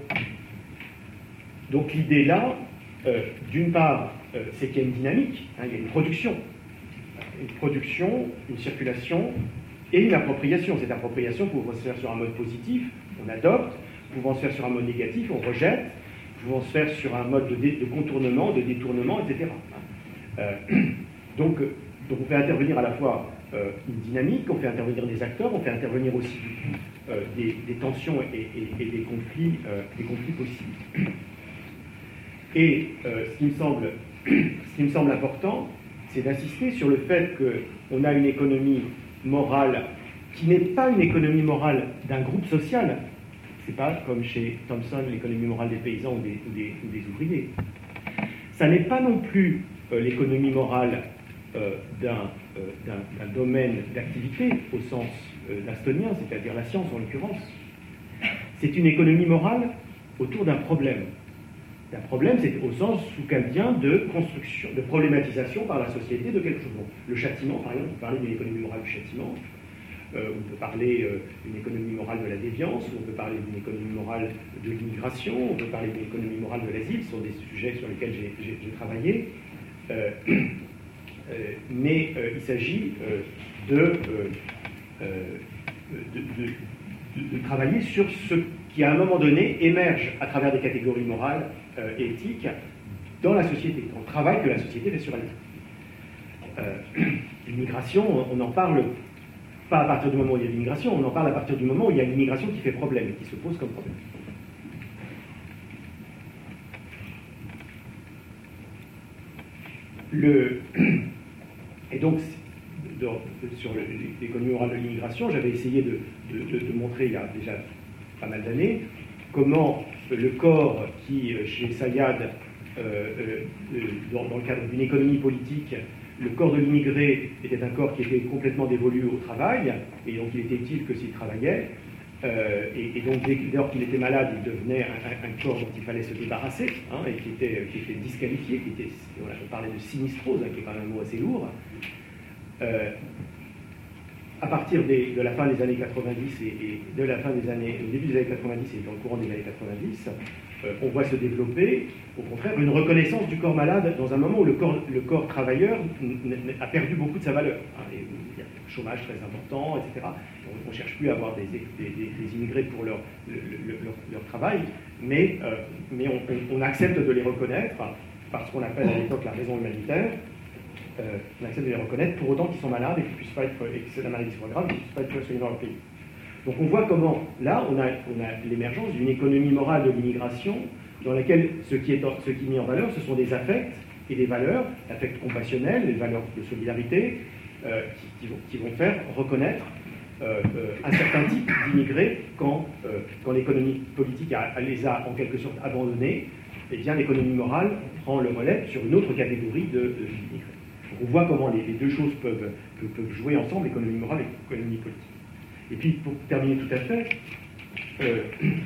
donc l'idée là, euh, d'une part, euh, c'est qu'il y a une dynamique, hein, il y a une production, une production, une circulation, et une appropriation. Cette appropriation peut se faire sur un mode positif, on adopte, pouvant se faire sur un mode négatif, on rejette, pouvant se faire sur un mode de, dé, de contournement, de détournement, et cetera. Euh, donc, donc on fait intervenir à la fois euh, une dynamique, on fait intervenir des acteurs, on fait intervenir aussi euh, des, des tensions et, et, et des, conflits, euh, des conflits possibles. Et euh, ce, qui me semble, ce qui me semble important, c'est d'insister sur le fait qu'on a une économie morale qui n'est pas une économie morale d'un groupe social. C'est pas comme chez Thompson, l'économie morale des paysans ou des, ou des, ou des ouvriers. Ça n'est pas non plus euh, l'économie morale euh, d'un euh, domaine d'activité au sens euh, dastonien, c'est-à-dire la science en l'occurrence. C'est une économie morale autour d'un problème. C'est un problème, c'est au sens foucaldien de construction, de problématisation par la société de quelque chose. Bon, le châtiment, par exemple, on peut parler d'une économie morale du châtiment, euh, on peut parler euh, d'une économie morale de la déviance, on peut parler d'une économie morale de l'immigration, on peut parler d'une économie morale de l'asile, ce sont des sujets sur lesquels j'ai travaillé. Euh, euh, mais euh, il s'agit euh, de, euh, euh, de, de, de, de travailler sur ce qui, à un moment donné, émerge à travers des catégories morales euh, et éthiques dans la société, dans le travail que la société fait sur elle. Euh, l'immigration, on n'en parle pas à partir du moment où il y a l'immigration, on en parle à partir du moment où il y a l'immigration qui fait problème et qui se pose comme problème. Le... Et donc, de, de, sur l'économie morale de l'immigration, j'avais essayé de, de, de, de montrer il y a déjà pas mal d'années comment le corps qui, chez Sayad, euh, euh, dans, dans le cadre d'une économie politique, le corps de l'immigré était un corps qui était complètement dévolu au travail, et donc il était utile que s'il travaillait, euh, et, et donc dès, dès lors qu'il était malade, il devenait un, un, un corps dont il fallait se débarrasser, hein, et qui était, qui était disqualifié, qui était, voilà, on parlait de sinistrose, hein, qui est quand même un mot assez lourd. Euh, à partir des, de la fin des années quatre-vingt-dix et, et de la fin des années, au début des années quatre-vingt-dix et dans le courant des années quatre-vingt-dix, euh, on voit se développer, au contraire, une reconnaissance du corps malade dans un moment où le corps, le corps travailleur a perdu beaucoup de sa valeur. Hein, et il y a un chômage très important, et cetera. On ne cherche plus à avoir des, des, des, des immigrés pour leur, le, le, leur, leur travail, mais, euh, mais on, on, on accepte de les reconnaître par ce qu'on appelle à l'époque la raison humanitaire. Euh, on accepte de les reconnaître pour autant qu'ils sont malades et, qu'ils puissent pas être, et que la maladie soit grave et qu'ils ne puissent pas être soignés dans leur pays. Donc on voit comment, là, on a, on a l'émergence d'une économie morale de l'immigration dans laquelle ce qui, est, ce qui est mis en valeur, ce sont des affects et des valeurs, affects compassionnels, des valeurs de solidarité, euh, qui, qui, vont, qui vont faire reconnaître euh, euh, un certain type d'immigrés quand, euh, quand l'économie politique a, les a en quelque sorte abandonnés, et bien l'économie morale prend le relais sur une autre catégorie de, de d'immigrés. On voit comment les, les deux choses peuvent, peuvent, peuvent jouer ensemble, l'économie morale et l'économie politique. Et puis, pour terminer tout à fait, euh,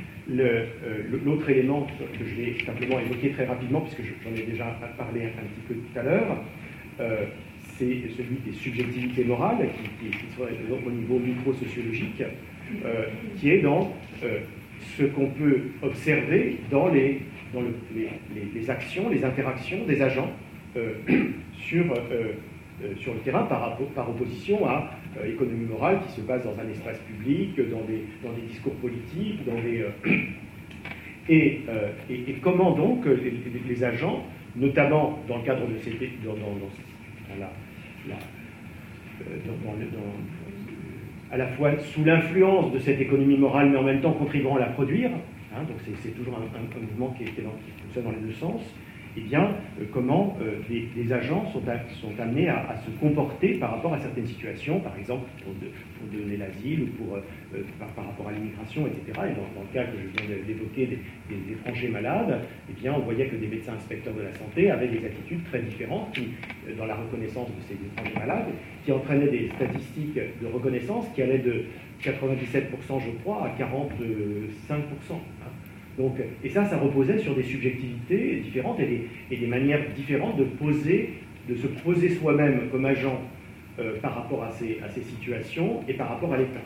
l'autre euh, élément que je vais simplement évoquer très rapidement, puisque j'en ai déjà parlé un, un petit peu tout à l'heure, euh, c'est celui des subjectivités morales, qui, qui, qui sont au niveau micro-sociologique, euh, qui est dans euh, ce qu'on peut observer dans, les, dans le, les, les, les actions, les interactions des agents euh, sur, euh, euh, sur le terrain par, par opposition à euh, l'économie morale qui se base dans un espace public, dans des, dans des discours politiques, dans des, euh, et, euh, et, et comment donc les, les, les agents, notamment dans le cadre de ces dans, dans, dans, la, la, euh, dans, dans, dans, à la fois sous l'influence de cette économie morale, mais en même temps contribuant à la produire, hein, donc c'est toujours un, un, un mouvement qui, est dans, qui fonctionne dans les deux sens. Eh bien, euh, comment euh, les, les agents sont, à, sont amenés à, à se comporter par rapport à certaines situations, par exemple pour, de, pour donner l'asile ou pour, euh, par, par rapport à l'immigration, et cetera. Et dans, dans le cas que je viens d'évoquer des, des, des étrangers malades, eh bien, on voyait que des médecins inspecteurs de la santé avaient des attitudes très différentes qui, euh, dans la reconnaissance de ces étrangers malades, qui entraînaient des statistiques de reconnaissance qui allaient de quatre-vingt-dix-sept pour cent, je crois, à quarante-cinq pour cent. Hein. Donc, et ça, ça reposait sur des subjectivités différentes et des, et des manières différentes de, poser, de se poser soi-même comme agent euh, par rapport à ces, à ces situations et par rapport à l'État.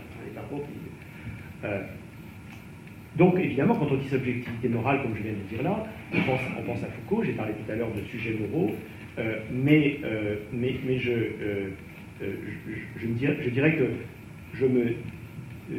Euh, donc, évidemment, quand on dit subjectivité morale, comme je viens de dire là, on pense, on pense à Foucault, j'ai parlé tout à l'heure de sujets moraux, euh, mais, euh, mais, mais je, euh, je, je, me dirais, je dirais que je me... Euh,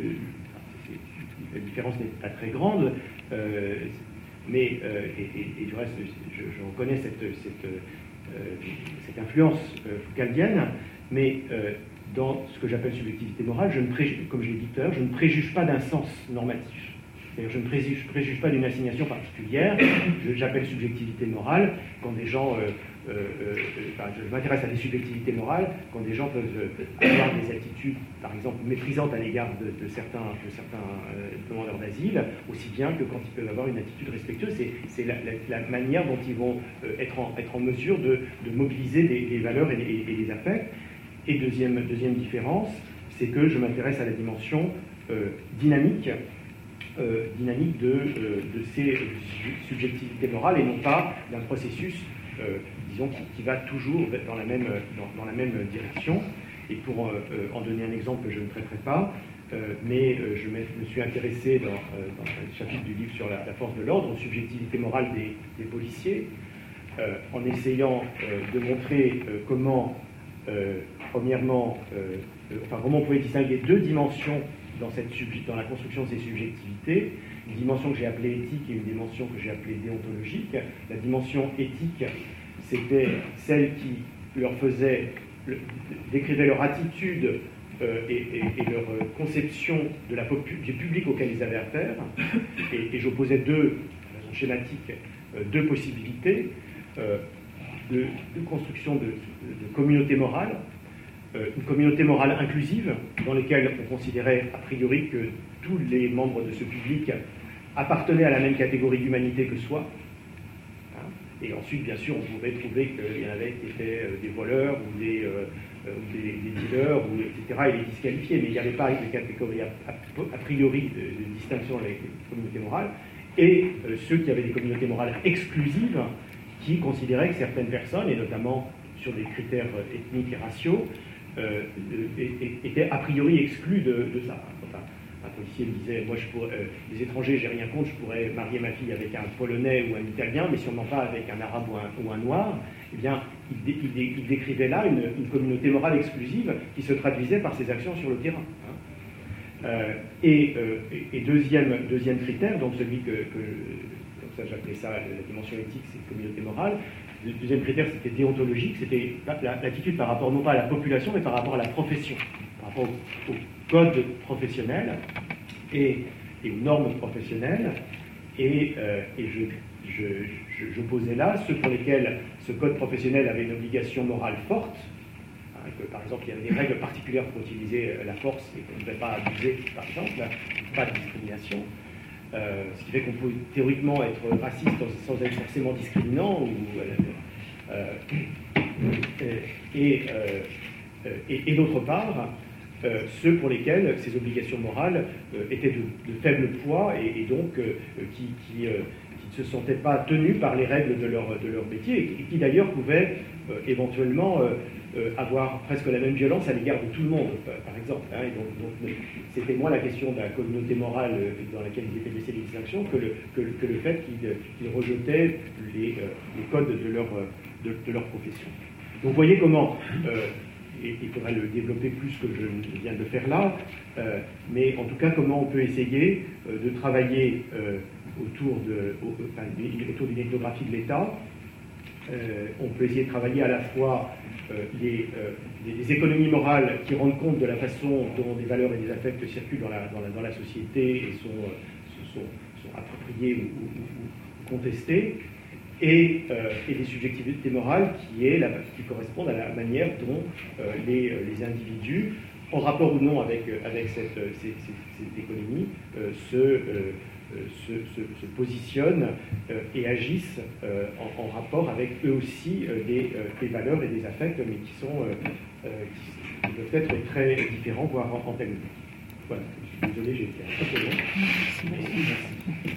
la différence n'est pas très grande, euh, mais, euh, et, et, et du reste, je, je reconnais cette, cette, euh, cette influence euh, foucaldienne, mais euh, dans ce que j'appelle subjectivité morale, je ne préjuge, comme je l'ai dit tout à l'heure, je ne préjuge pas d'un sens normatif. C'est-à-dire, je ne préjuge, préjuge pas d'une assignation particulière, j'appelle subjectivité morale quand des gens... Euh, Euh, euh, enfin, je m'intéresse à des subjectivités morales quand des gens peuvent euh, avoir des attitudes, par exemple, méprisantes à l'égard de, de certains, de certains euh, demandeurs d'asile, aussi bien que quand ils peuvent avoir une attitude respectueuse. C'est la, la, la manière dont ils vont euh, être, en, être en mesure de, de mobiliser des, des valeurs et des, et des affects. Et deuxième, deuxième différence, c'est que je m'intéresse à la dimension euh, dynamique euh, dynamique de, euh, de ces subjectivités morales et non pas d'un processus, euh, disons, qui, qui va toujours dans la même, dans, dans la même direction. Et pour euh, en donner un exemple que je ne traiterai pas, euh, mais euh, je me suis intéressé dans, euh, dans un chapitre du livre sur la, la force de l'ordre, aux subjectivités morales des, des policiers, euh, en essayant euh, de montrer euh, comment, euh, premièrement, euh, euh, enfin, comment on pouvait distinguer deux dimensions dans, cette, dans la construction de ces subjectivités, une dimension que j'ai appelée éthique et une dimension que j'ai appelée déontologique. La dimension éthique, c'était celle qui leur faisait, le, décrivait leur attitude euh, et, et, et leur conception de la, du public auquel ils avaient affaire, et, et j'opposais deux, de façon schématique, euh, deux possibilités euh, de, de construction de, de, de communauté morale. Euh, une communauté morale inclusive, dans laquelle on considérait a priori que tous les membres de ce public appartenaient à la même catégorie d'humanité que soi. Hein. Et ensuite, bien sûr, on pouvait trouver qu'il y en avait qui étaient euh, des voleurs ou des, euh, euh, des, des dealers, ou, et cetera, et les disqualifiés, mais il n'y avait pas de catégorie a, a, a priori de, de distinction avec les communautés morales. Et euh, ceux qui avaient des communautés morales exclusives, qui considéraient que certaines personnes, et notamment sur des critères ethniques et raciaux, Euh, était a priori exclu de, de ça. Enfin, un policier me disait, moi, je pourrais, euh, les étrangers, j'ai rien contre, je pourrais marier ma fille avec un Polonais ou un Italien, mais sûrement pas avec un Arabe ou un, ou un Noir. Eh bien, il, dé, il, dé, il décrivait là une, une communauté morale exclusive qui se traduisait par ses actions sur le terrain. Hein. Euh, et, euh, et deuxième, deuxième critère, donc celui que, que comme ça j'appelais ça la dimension éthique, c'est une communauté morale. Le deuxième critère, c'était déontologique, c'était l'attitude par rapport non pas à la population, mais par rapport à la profession, par rapport au, au code professionnel et, et aux normes professionnelles. Et, euh, et je, je, je, je posais là ceux pour lesquels ce code professionnel avait une obligation morale forte, hein, que par exemple il y avait des règles particulières pour utiliser la force et qu'on ne devait pas abuser, par exemple, là, pas de discrimination. Euh, ce qui fait qu'on peut théoriquement être raciste sans être forcément discriminant, ou, euh, euh, et, euh, et, et d'autre part, euh, ceux pour lesquels ces obligations morales euh, étaient de, de faible poids et, et donc euh, qui, qui, euh, qui ne se sentaient pas tenus par les règles de leur, de leur métier et, et qui d'ailleurs pouvaient euh, éventuellement euh, Euh, avoir presque la même violence à l'égard de tout le monde, par exemple. Hein, et donc, donc, c'était moins la question de la communauté morale euh, dans laquelle ils étaient laissés l'extinction que le, que, que le fait qu'ils qu'ils rejetaient les, euh, les codes de leur, de, de leur profession. Donc vous voyez comment, euh, et il faudrait le développer plus que je viens de le faire là, euh, mais en tout cas comment on peut essayer euh, de travailler euh, autour de, au, enfin, autour d'une ethnographie de l'État. Euh, on peut essayer de travailler à la fois euh, les, euh, les, les économies morales qui rendent compte de la façon dont des valeurs et des affects circulent dans la, dans la, dans la société et sont, euh, sont, sont appropriés ou, ou, ou contestés, et, euh, et des subjectivités morales qui, est la, qui correspondent à la manière dont euh, les, les individus, en rapport ou non avec, avec cette, cette, cette, cette économie, euh, se... Euh, Se, se, se positionnent euh, et agissent euh, en, en rapport avec eux aussi euh, des, euh, des valeurs et des affects, mais qui sont euh, euh, qui, qui peuvent être très différents, voire antagoniques. Voilà, je suis désolé, j'ai été un peu long. Merci.